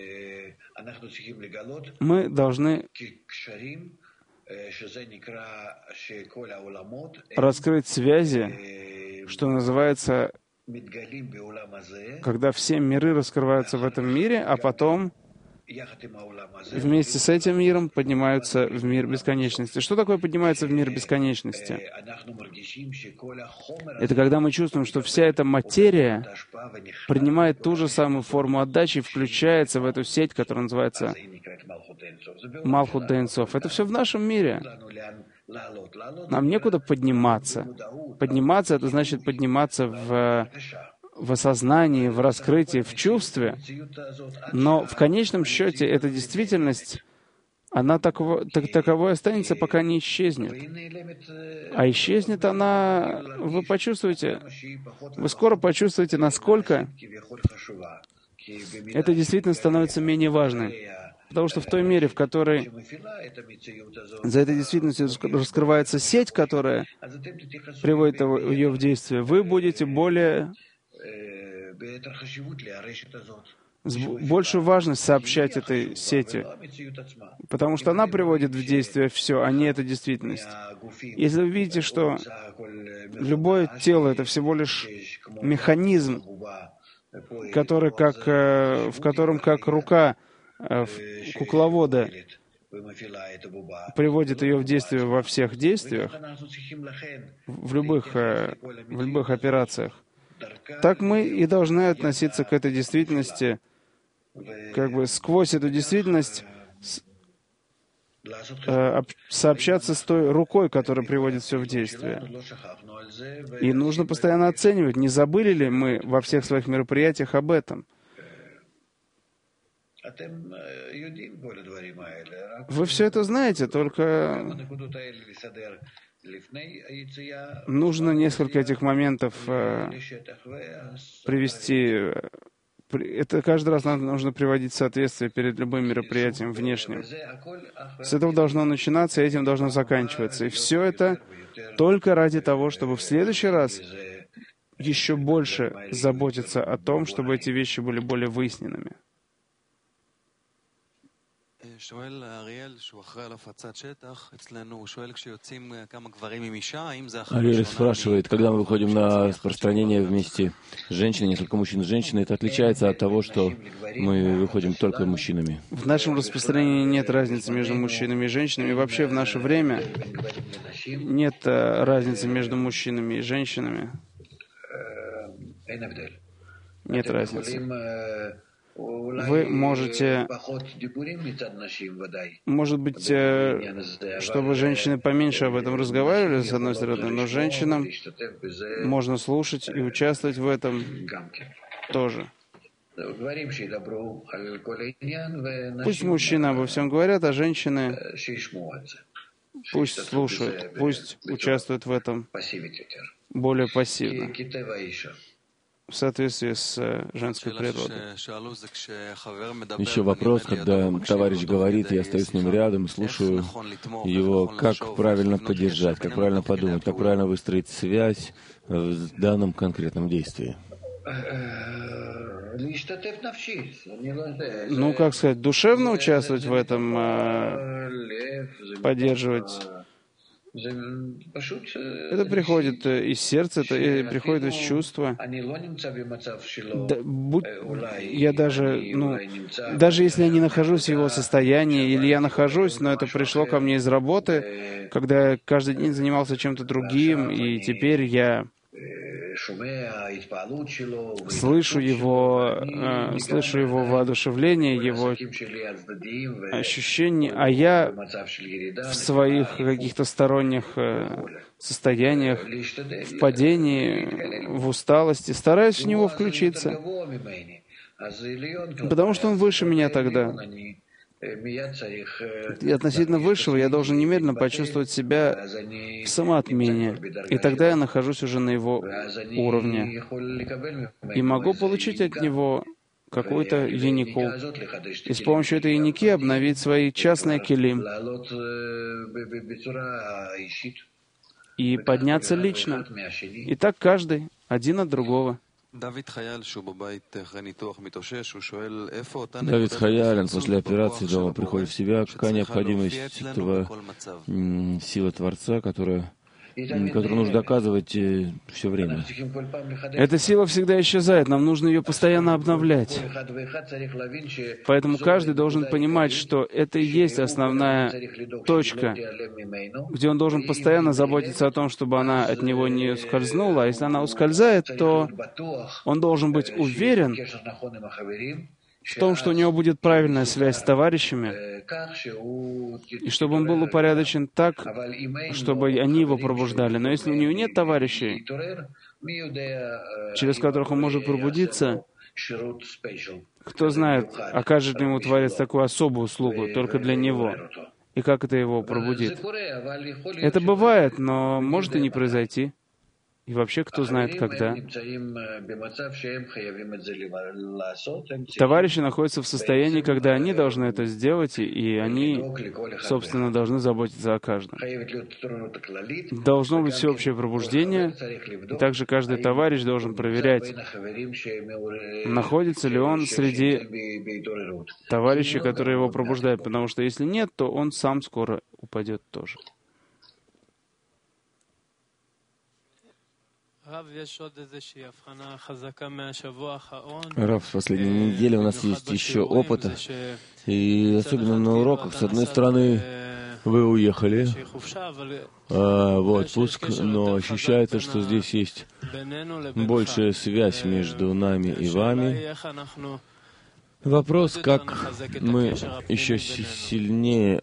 мы должны раскрыть связи, что называется, когда все миры раскрываются в этом мире, а потом вместе с этим миром поднимаются в мир бесконечности. Что такое поднимается в мир бесконечности? Это когда мы чувствуем, что вся эта материя принимает ту же самую форму отдачи и включается в эту сеть, которая называется Малхут Дей Эйн Соф. Это все в нашем мире. Нам некуда подниматься. Подниматься — это значит подниматься в осознании, в раскрытии, в чувстве. Но в конечном счете эта действительность, она таковой останется, пока не исчезнет. А исчезнет она, вы почувствуете, вы скоро почувствуете, насколько эта действительность становится менее важной. Потому что в той мере, в которой за этой действительностью раскрывается сеть, которая приводит ее в действие, вы будете с большей важностью сообщать этой сети, потому что она приводит в действие все, а не эта действительность. Если вы видите, что любое тело — это всего лишь механизм, в котором как рука кукловода приводит ее в действие во всех действиях, в любых операциях, так мы и должны относиться к этой действительности, как бы сквозь эту действительность сообщаться с той рукой, которая приводит все в действие. И нужно постоянно оценивать, не забыли ли мы во всех своих мероприятиях об этом. Вы все это знаете, только нужно несколько этих моментов привести Это каждый раз нужно приводить в соответствие перед любым мероприятием внешним. С этого должно начинаться, и этим должно заканчиваться. И все это только ради того, чтобы в следующий раз еще больше заботиться о том, чтобы эти вещи были более выясненными. Ариэль спрашивает, когда мы выходим на распространение вместе с женщиной, несколько мужчин и женщины, это отличается от того, что мы выходим только мужчинами? В нашем распространении нет разницы между мужчинами и женщинами. Вообще в наше время нет разницы между мужчинами и женщинами. Нет разницы. Вы можете, может быть, чтобы женщины поменьше об этом разговаривали, с одной стороны, но женщинам можно слушать и участвовать в этом тоже. Пусть мужчины обо всем говорят, а женщины пусть слушают, пусть участвуют в этом более пассивно, в соответствии с женской природой. Еще вопрос, когда товарищ говорит, я стою с ним рядом, слушаю его, как правильно поддержать, как правильно подумать, как правильно выстроить связь в данном конкретном действии. Ну, как сказать, душевно участвовать в этом, поддерживать. Это приходит из сердца, это приходит из чувства. Я даже если я не нахожусь в его состоянии, или я нахожусь, но это пришло ко мне из работы, когда я каждый день занимался чем-то другим, и теперь я слышу его воодушевление, его ощущения, а я в своих каких-то сторонних состояниях, в падении, в усталости, стараюсь в него включиться, потому что он выше меня тогда. И относительно высшего я должен немедленно почувствовать себя в самоотмене, и тогда я нахожусь уже на его уровне и могу получить от него какую-то янику, и с помощью этой яники обновить свои частные келим и подняться лично. И так каждый, один от другого. Давид Хаялин после операции дома приходит в себя. Какая необходимость этого силы Творца, которую нужно доказывать все время? Эта сила всегда исчезает, нам нужно ее постоянно обновлять. Поэтому каждый должен понимать, что это и есть основная точка, где он должен постоянно заботиться о том, чтобы она от него не ускользнула. А если она ускользает, то он должен быть уверен в том, что у него будет правильная связь с товарищами, и чтобы он был упорядочен так, чтобы они его пробуждали. Но если у него нет товарищей, через которых он может пробудиться, кто знает, окажет ли ему Творец такую особую услугу только для него, и как это его пробудит. Это бывает, но может и не произойти. И вообще, кто знает, когда. Товарищи находятся в состоянии, когда они должны это сделать, и они, собственно, должны заботиться о каждом. Должно быть всеобщее пробуждение, и также каждый товарищ должен проверять, находится ли он среди товарищей, которые его пробуждают, потому что если нет, то он сам скоро упадет тоже. Рав, в последней неделе у нас есть еще опыт, и особенно на уроках, с одной стороны, вы уехали в отпуск, но ощущается, что здесь есть большая связь между нами и вами. Вопрос, как мы еще сильнее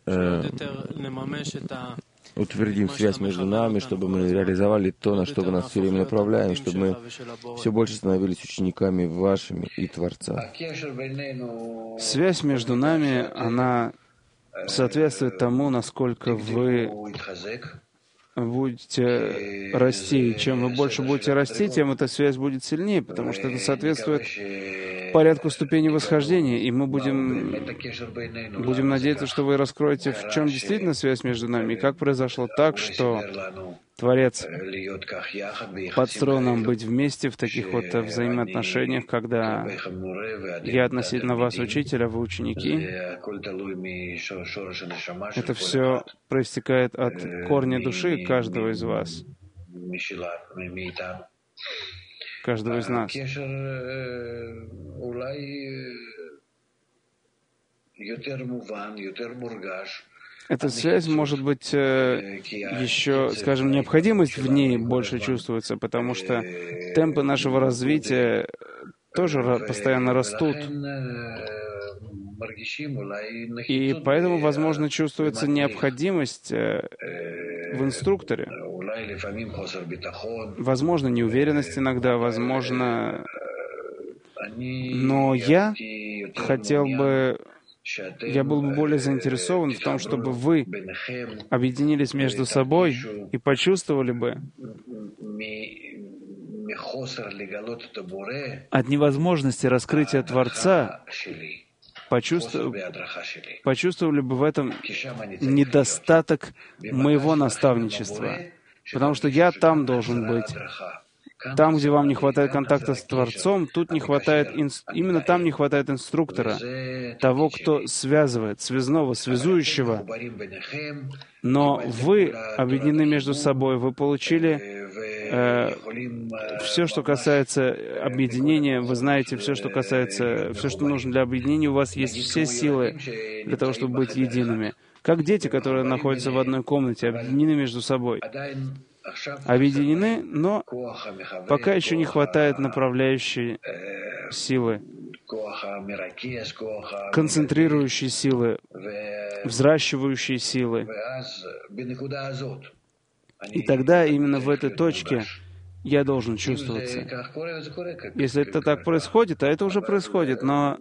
утвердим связь между нами, чтобы мы реализовали то, на что вы нас все время направляем, чтобы мы все больше становились учениками вашими и Творца. Связь между нами, она соответствует тому, насколько вы будете расти. И чем вы больше будете расти, тем эта связь будет сильнее, потому что это соответствует порядку ступени восхождения, и мы будем надеяться, что вы раскроете, в чем действительно связь между нами, и как произошло так, что Творец подстроил нам быть вместе в таких вот взаимоотношениях, когда я относительно вас учитель, а вы ученики. Это все проистекает от корня души каждого из вас, каждого из нас. Эта связь, может быть, еще, скажем, необходимость в ней больше чувствуется, потому что темпы нашего развития тоже постоянно растут. И поэтому, возможно, чувствуется необходимость в инструкторе. Возможно, неуверенность иногда, возможно... Но я был бы более заинтересован в том, чтобы вы объединились между собой и почувствовали бы от невозможности раскрытия Творца, почувствовали бы в этом недостаток моего наставничества, потому что я там должен быть. Там, где вам не хватает контакта с Творцом, тут не хватает, именно там не хватает инструктора, того, кто связывает, связного, связующего. Но вы объединены между собой, вы получили все, что касается объединения, вы знаете все, что касается, все, что нужно для объединения, у вас есть все силы для того, чтобы быть едиными. Как дети, которые находятся в одной комнате, объединены между собой. Объединены, но пока еще не хватает направляющей силы, концентрирующей силы, взращивающей силы. И тогда именно в этой точке я должен чувствоваться. Если это так происходит, а это уже происходит, но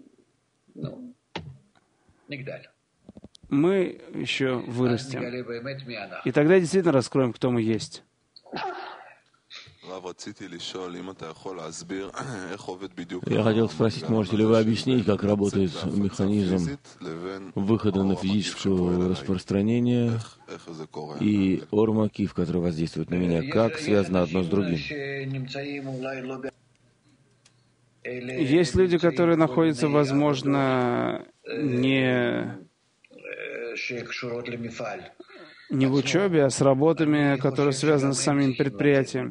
мы еще вырастем. И тогда действительно раскроем, кто мы есть. Я хотел спросить, можете ли вы объяснить, как работает механизм выхода на физическое распространение и ор-макив, который воздействует на меня, как связано одно с другим? Есть люди, которые находятся, возможно, не в учебе, а с работами, которые связаны с самим предприятием,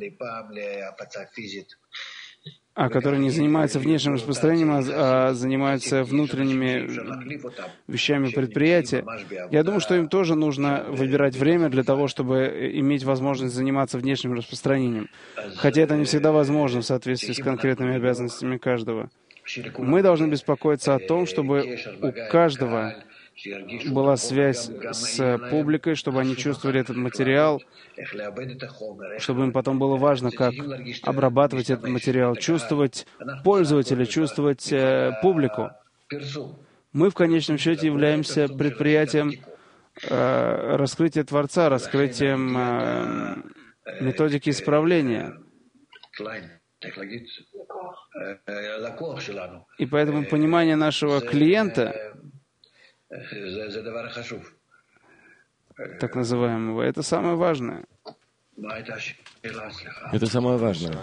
а которые не занимаются внешним распространением, а занимаются внутренними вещами предприятия. Я думаю, что им тоже нужно выбирать время для того, чтобы иметь возможность заниматься внешним распространением. Хотя это не всегда возможно в соответствии с конкретными обязанностями каждого. Мы должны беспокоиться о том, чтобы у каждого была связь с публикой, чтобы они чувствовали этот материал, чтобы им потом было важно, как обрабатывать этот материал, чувствовать пользователя, чувствовать публику. Мы в конечном счете являемся предприятием раскрытия Творца, раскрытием методики исправления. И поэтому понимание нашего клиента, так называемого, это самое важное. Это самое важное.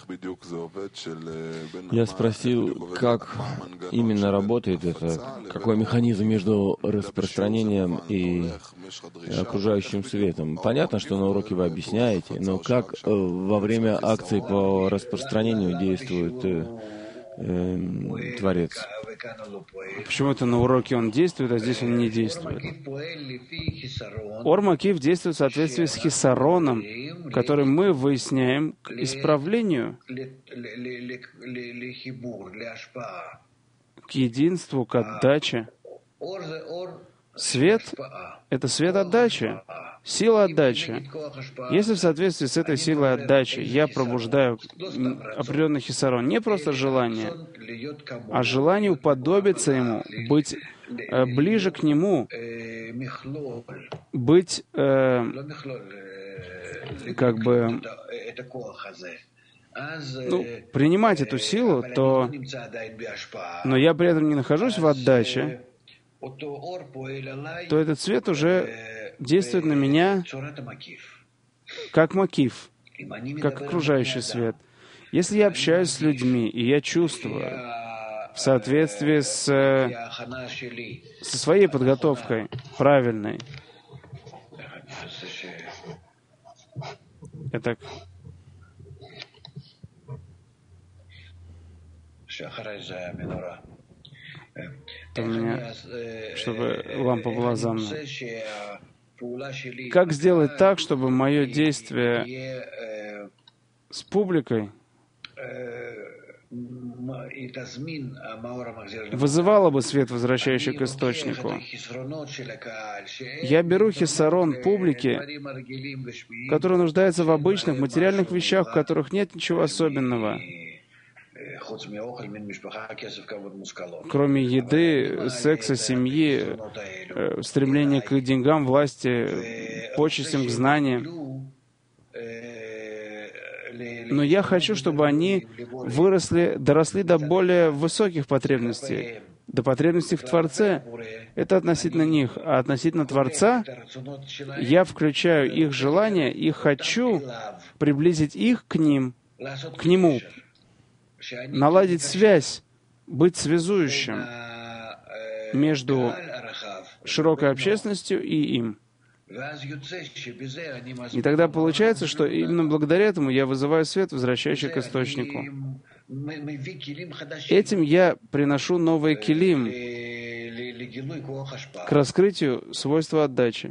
Я спросил, как именно работает это, какой механизм между распространением и окружающим светом. Понятно, что на уроке вы объясняете, но как во время акции по распространению действует Творец? Почему-то на уроке он действует, а здесь он не действует. Ор-макив действует в соответствии с хисароном, который мы выясняем к исправлению, к единству, к отдаче. Свет — это свет отдачи, сила отдачи. Если в соответствии с этой силой отдачи я пробуждаю определенный хисарон, не просто желание, а желание уподобиться ему, быть ближе к нему, быть принимать эту силу, но я при этом не нахожусь в отдаче, то этот свет уже действует на меня как макиф, как окружающий свет. Если я общаюсь с людьми, и я чувствую в соответствии со своей подготовкой правильной, я так... То у меня, чтобы лампа была за мной. Как сделать так, чтобы мое действие с публикой вызывало бы свет, возвращающий к источнику? Я беру хиссарон публики, которая нуждается в обычных материальных вещах, в которых нет ничего особенного, кроме еды, секса, семьи, стремления к деньгам, власти, почестям, к знаниям. Но я хочу, чтобы они доросли до более высоких потребностей, до потребностей в Творце. Это относительно них. А относительно Творца я включаю их желания и хочу приблизить их к Нему, наладить связь, быть связующим между широкой общественностью и им. И тогда получается, что именно благодаря этому я вызываю свет, возвращающий к источнику. Этим я приношу новый килим к раскрытию свойства отдачи.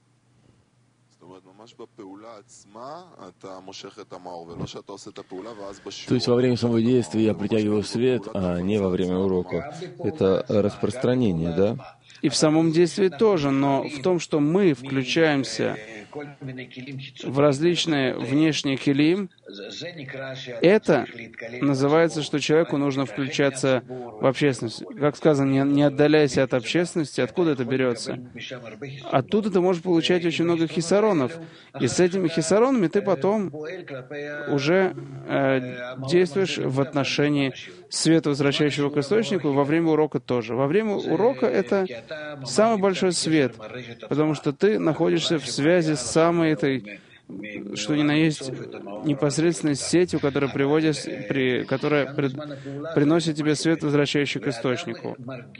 То есть во время самого действия я притягиваю свет, а не во время урока. Это распространение, да? И в самом действии тоже, но в том, что мы включаемся в различные внешние килим, это называется, что человеку нужно включаться в общественность. Как сказано, не отдаляйся от общественности. Откуда это берется? Оттуда ты можешь получать очень много хиссаронов. И с этими хиссаронами ты потом уже действуешь в отношении света, возвращающего к источнику, во время урока тоже. Во время урока это самый большой свет, потому что ты находишься в связи с самой этой, что ни на есть, непосредственной сетью, которая приносит тебе свет, возвращающий к источнику.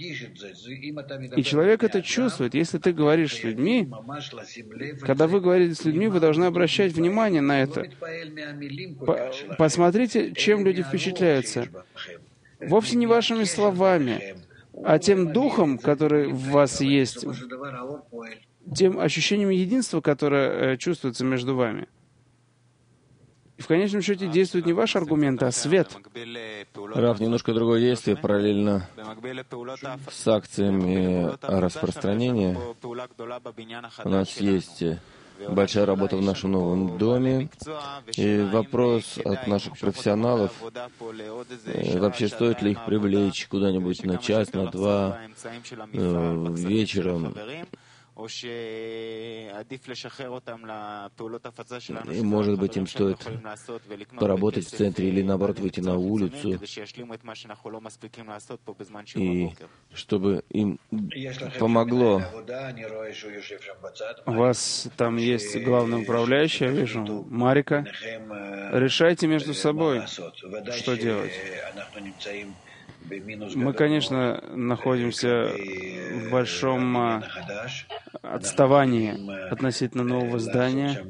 И человек это чувствует. Если ты говоришь с людьми, когда вы говорите с людьми, вы должны обращать внимание на это. Посмотрите, чем люди впечатляются. Вовсе не вашими словами, а тем духом, который в вас есть, тем ощущением единства, которое чувствуется между вами. И в конечном счете действует не ваш аргумент, а свет. Рав, немножко другое действие, параллельно с акциями распространения. У нас есть большая работа в нашем новом доме. И вопрос от наших профессионалов, вообще стоит ли их привлечь куда-нибудь на час, на два вечером. И, может быть, им стоит поработать в центре или, наоборот, выйти на улицу, и чтобы им помогло. У вас там есть главный управляющий, я вижу, Марика. Решайте между собой, что делать. Мы, конечно, находимся в большом отставании относительно нового здания.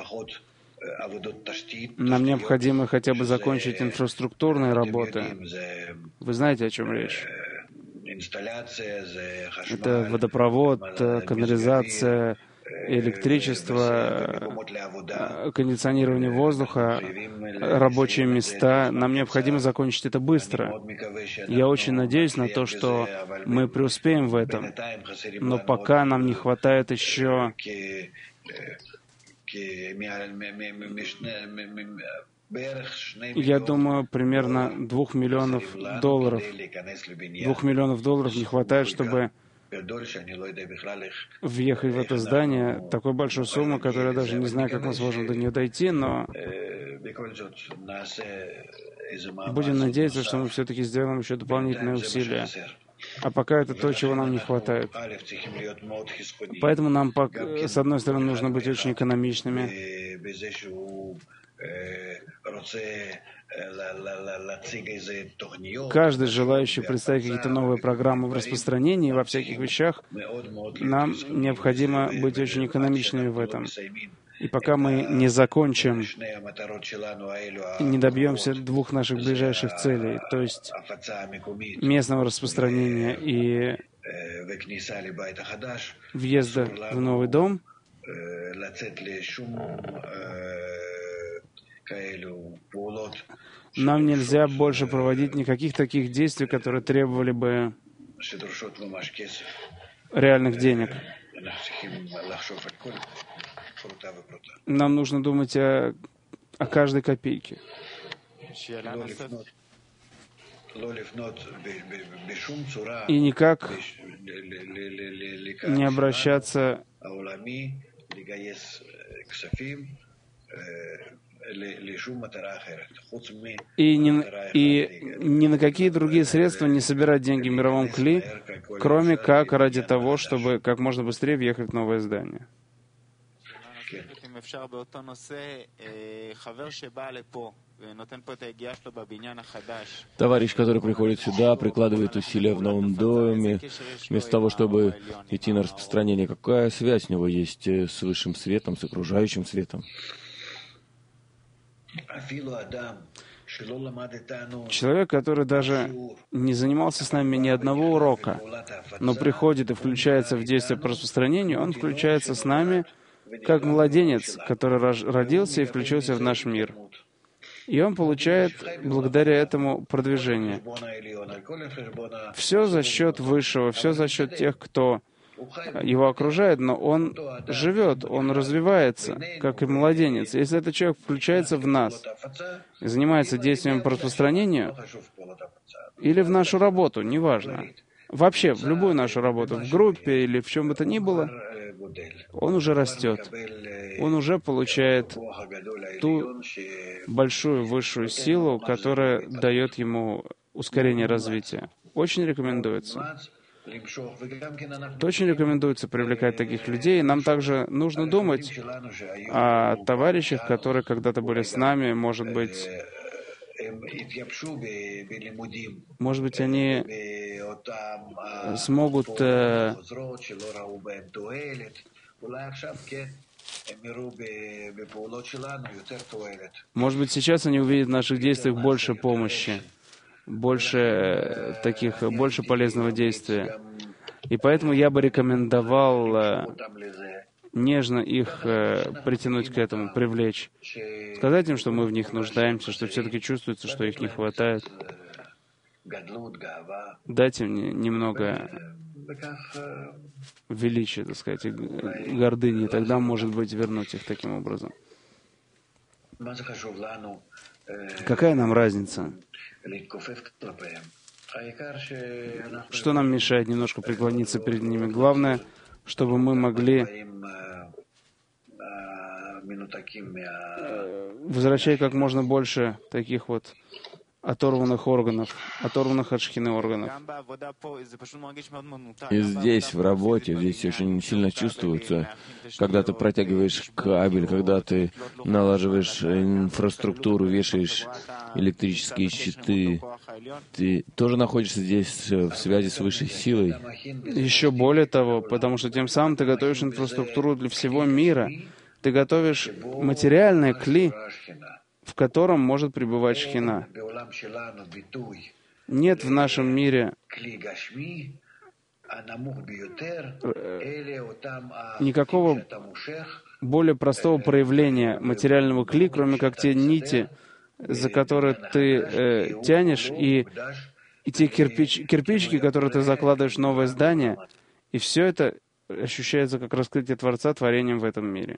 Нам необходимо хотя бы закончить инфраструктурные работы. Вы знаете, о чем речь? Это водопровод, канализация, электричество, кондиционирование воздуха, рабочие места. Нам необходимо закончить это быстро. Я очень надеюсь на то, что мы преуспеем в этом. Но пока нам не хватает еще я думаю, примерно $2 миллионов. $2 миллионов не хватает, чтобы въехать в это здание. Такой большой суммы, которую я даже не знаю, как мы сможем до нее дойти, но Будем надеяться, что мы все-таки сделаем еще дополнительные усилия. А пока это то, чего нам не хватает. Поэтому нам, с одной стороны, нужно быть очень экономичными. Каждый желающий представить какие-то новые программы в распространении во всяких вещах, нам необходимо быть очень экономичными в этом. И пока мы не закончим, не добьемся двух наших ближайших целей, то есть местного распространения и въезда в новый дом, нам нельзя больше проводить никаких таких действий, которые требовали бы реальных денег. Нам нужно думать о каждой копейке. И никак не обращаться и ни на какие другие средства не собирать деньги в мировом кли, кроме как ради того, чтобы как можно быстрее въехать в новое здание. Товарищ, который приходит сюда, прикладывает усилия в новом доме, вместо того, чтобы идти на распространение. Какая связь у него есть с высшим светом, с окружающим светом? Человек, который даже не занимался с нами ни одного урока, но приходит и включается в действие по распространению, он включается с нами как младенец, который родился и включился в наш мир. И он получает благодаря этому продвижение. Все за счет Высшего, все за счет тех, кто его окружает, но он живет, он развивается, как и младенец. Если этот человек включается в нас и занимается действием по распространению или в нашу работу, неважно, вообще в любую нашу работу, в группе или в чем бы то ни было, он уже растет, он уже получает ту большую высшую силу, которая дает ему ускорение развития. Очень рекомендуется. Очень рекомендуется привлекать таких людей. Нам также нужно думать о товарищах, которые когда-то были с нами. Может быть, они смогут может быть, сейчас они увидят в наших действиях больше помощи, больше полезного действия. И поэтому я бы рекомендовал нежно их притянуть к этому, привлечь. Сказать им, что мы в них нуждаемся, что все-таки чувствуется, что их не хватает. Дать им немного величия, так сказать, и гордыни, и тогда, может быть, вернуть их таким образом. Какая нам разница? Что нам мешает немножко преклониться перед ними? Главное, чтобы мы могли возвращать как можно больше таких вот оторванных органов, оторванных от шхины органов. И здесь, в работе, здесь очень сильно чувствуется, когда ты протягиваешь кабель, когда ты налаживаешь инфраструктуру, вешаешь электрические щиты, ты тоже находишься здесь в связи с высшей силой. Еще более того, потому что тем самым ты готовишь инфраструктуру для всего мира, ты готовишь материальное кли, в котором может пребывать шхина. Нет в нашем мире никакого более простого проявления материального кли, кроме как те нити, за которые ты тянешь, и те кирпичики, которые ты закладываешь в новое здание, и все это ощущается как раскрытие Творца творением в этом мире.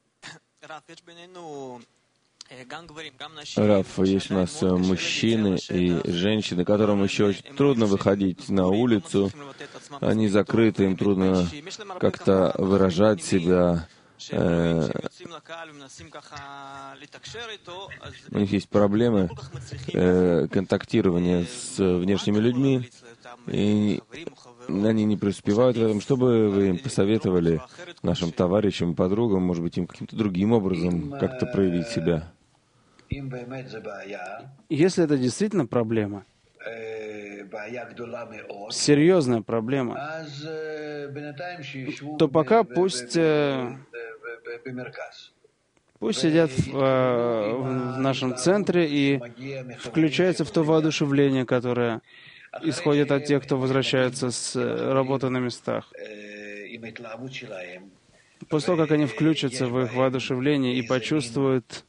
Раф, есть у нас мужчины и женщины, которым еще очень трудно выходить на улицу, они закрыты, им трудно как-то выражать себя, у них есть проблемы контактирования с внешними людьми, и они не преуспевают в этом. Что бы вы им посоветовали, нашим товарищам, подругам, может быть, им каким-то другим образом как-то проявить себя? Если это действительно проблема, серьезная проблема, то пока пусть сидят в нашем центре и включаются в то воодушевление, которое исходит от тех, кто возвращается с работы на местах. После того, как они включатся в их воодушевление и почувствуют,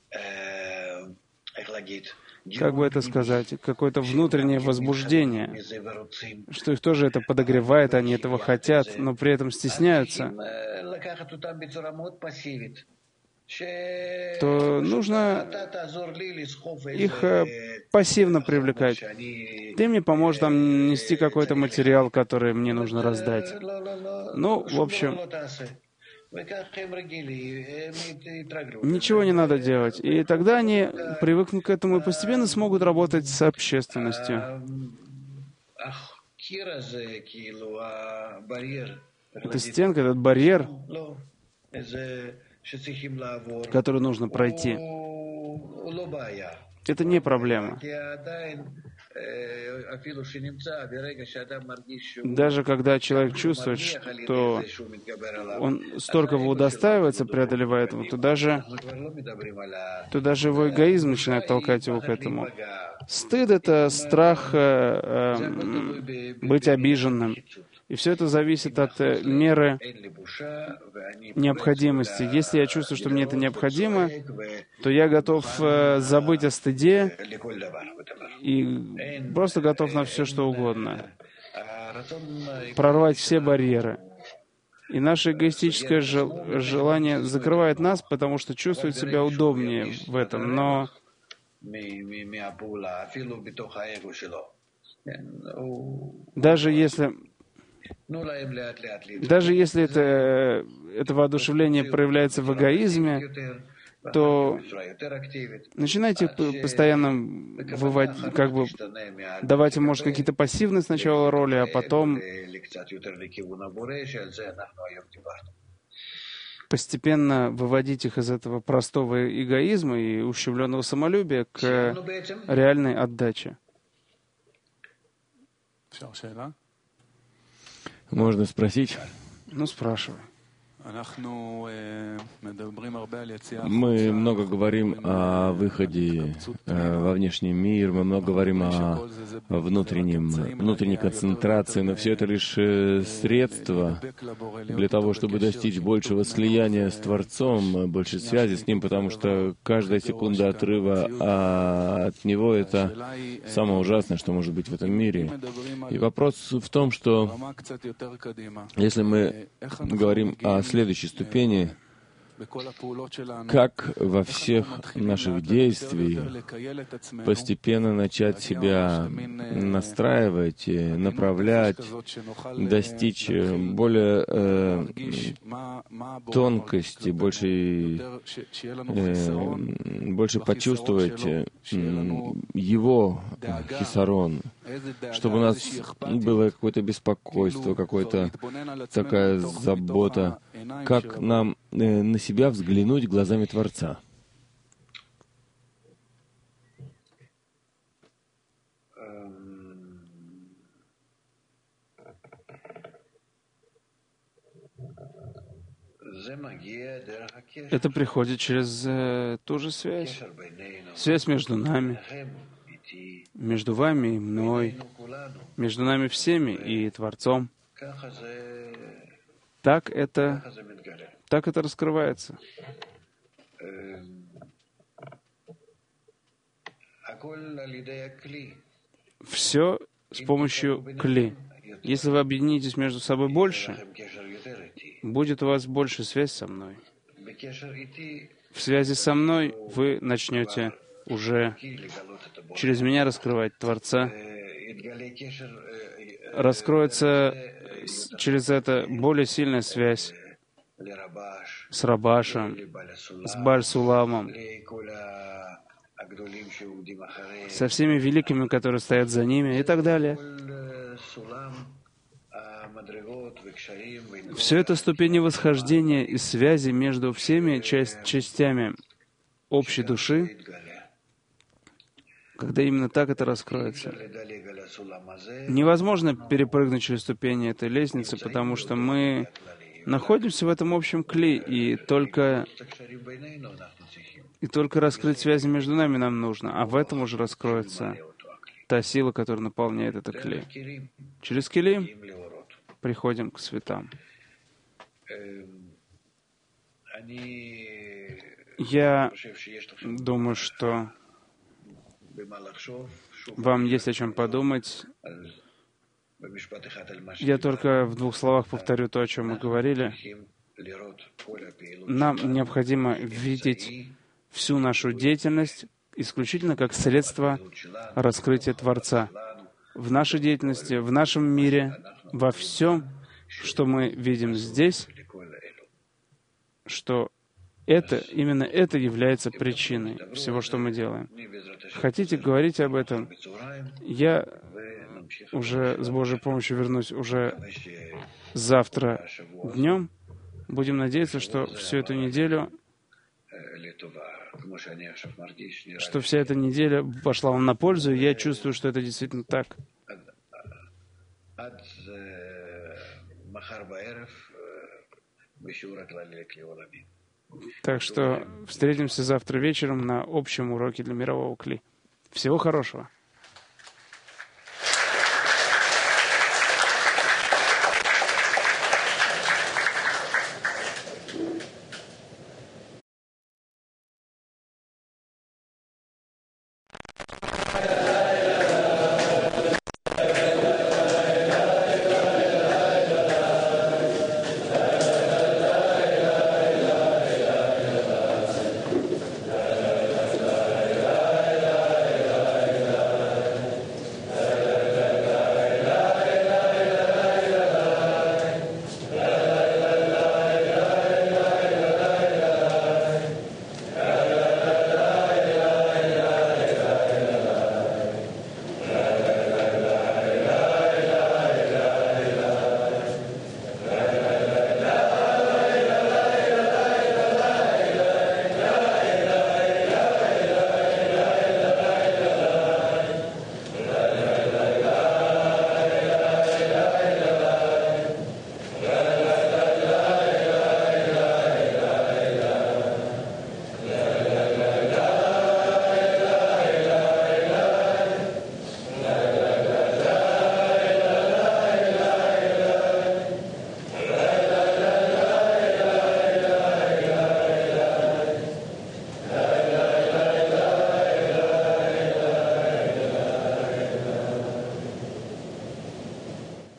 как бы это сказать, какое-то внутреннее возбуждение, что их тоже это подогревает, они этого хотят, но при этом стесняются, то нужно их пассивно привлекать. Ты мне поможешь там нести какой-то материал, который мне нужно раздать. Ну, в общем, ничего не надо делать. И тогда они привыкнут к этому и постепенно смогут работать с общественностью. Эта стенка, этот барьер, который нужно пройти, это не проблема. Даже когда человек чувствует, что он столько удостаивается, преодолевая этого, то даже его эгоизм начинает толкать его к этому. Стыд — это страх быть обиженным. И все это зависит от меры необходимости. Если я чувствую, что мне это необходимо, то я готов забыть о стыде и просто готов на все, что угодно. Прорвать все барьеры. И наше эгоистическое желание закрывает нас, потому что чувствует себя удобнее в этом. Но даже если это воодушевление проявляется в эгоизме, то начинайте постоянно выводить, давать им, может, какие-то пассивные сначала роли, а потом постепенно выводить их из этого простого эгоизма и ущемленного самолюбия к реальной отдаче. Можно спросить? Ну, спрашивай. Мы много говорим о выходе во внешний мир, мы много говорим о внутренней концентрации, но все это лишь средство для того, чтобы достичь большего слияния с Творцом, большей связи с Ним, потому что каждая секунда отрыва от Него — это самое ужасное, что может быть в этом мире. И вопрос в том, что если мы говорим о следующей ступени, как во всех наших действиях постепенно начать себя настраивать, направлять, достичь более тонкости, больше почувствовать его хисарон, чтобы у нас было какое-то беспокойство, какая-то такая забота, как нам на себя взглянуть глазами Творца. Это приходит через ту же связь. Связь между нами, между вами и мной, между нами всеми и Творцом. Так это раскрывается. Все с помощью кли. Если вы объединитесь между собой больше, будет у вас больше связь со мной. В связи со мной вы начнете уже через меня раскрывать Творца. Раскроется через это более сильная связь с Рабашем, с Баль-Суламом, со всеми великими, которые стоят за ними и так далее. Все это ступени восхождения и связи между всеми частями общей души, когда именно так это раскроется. Невозможно перепрыгнуть через ступени этой лестницы, потому что мы находимся в этом общем кли, и только раскрыть связи между нами нам нужно, а в этом уже раскроется та сила, которая наполняет это кли. Через килим приходим к светам. Я думаю, что вам есть о чем подумать. Я только в 2 словах повторю то, о чем мы говорили. Нам необходимо видеть всю нашу деятельность исключительно как средство раскрытия Творца. В нашей деятельности, в нашем мире, во всем, что мы видим здесь, что именно это является причиной всего, что мы делаем. Хотите говорить об этом? Я уже с Божьей помощью вернусь уже завтра днем. Будем надеяться, что всю эту неделю, что вся эта неделя пошла вам на пользу, и я чувствую, что это действительно так. Так что встретимся завтра вечером на общем уроке для мирового кли. Всего хорошего.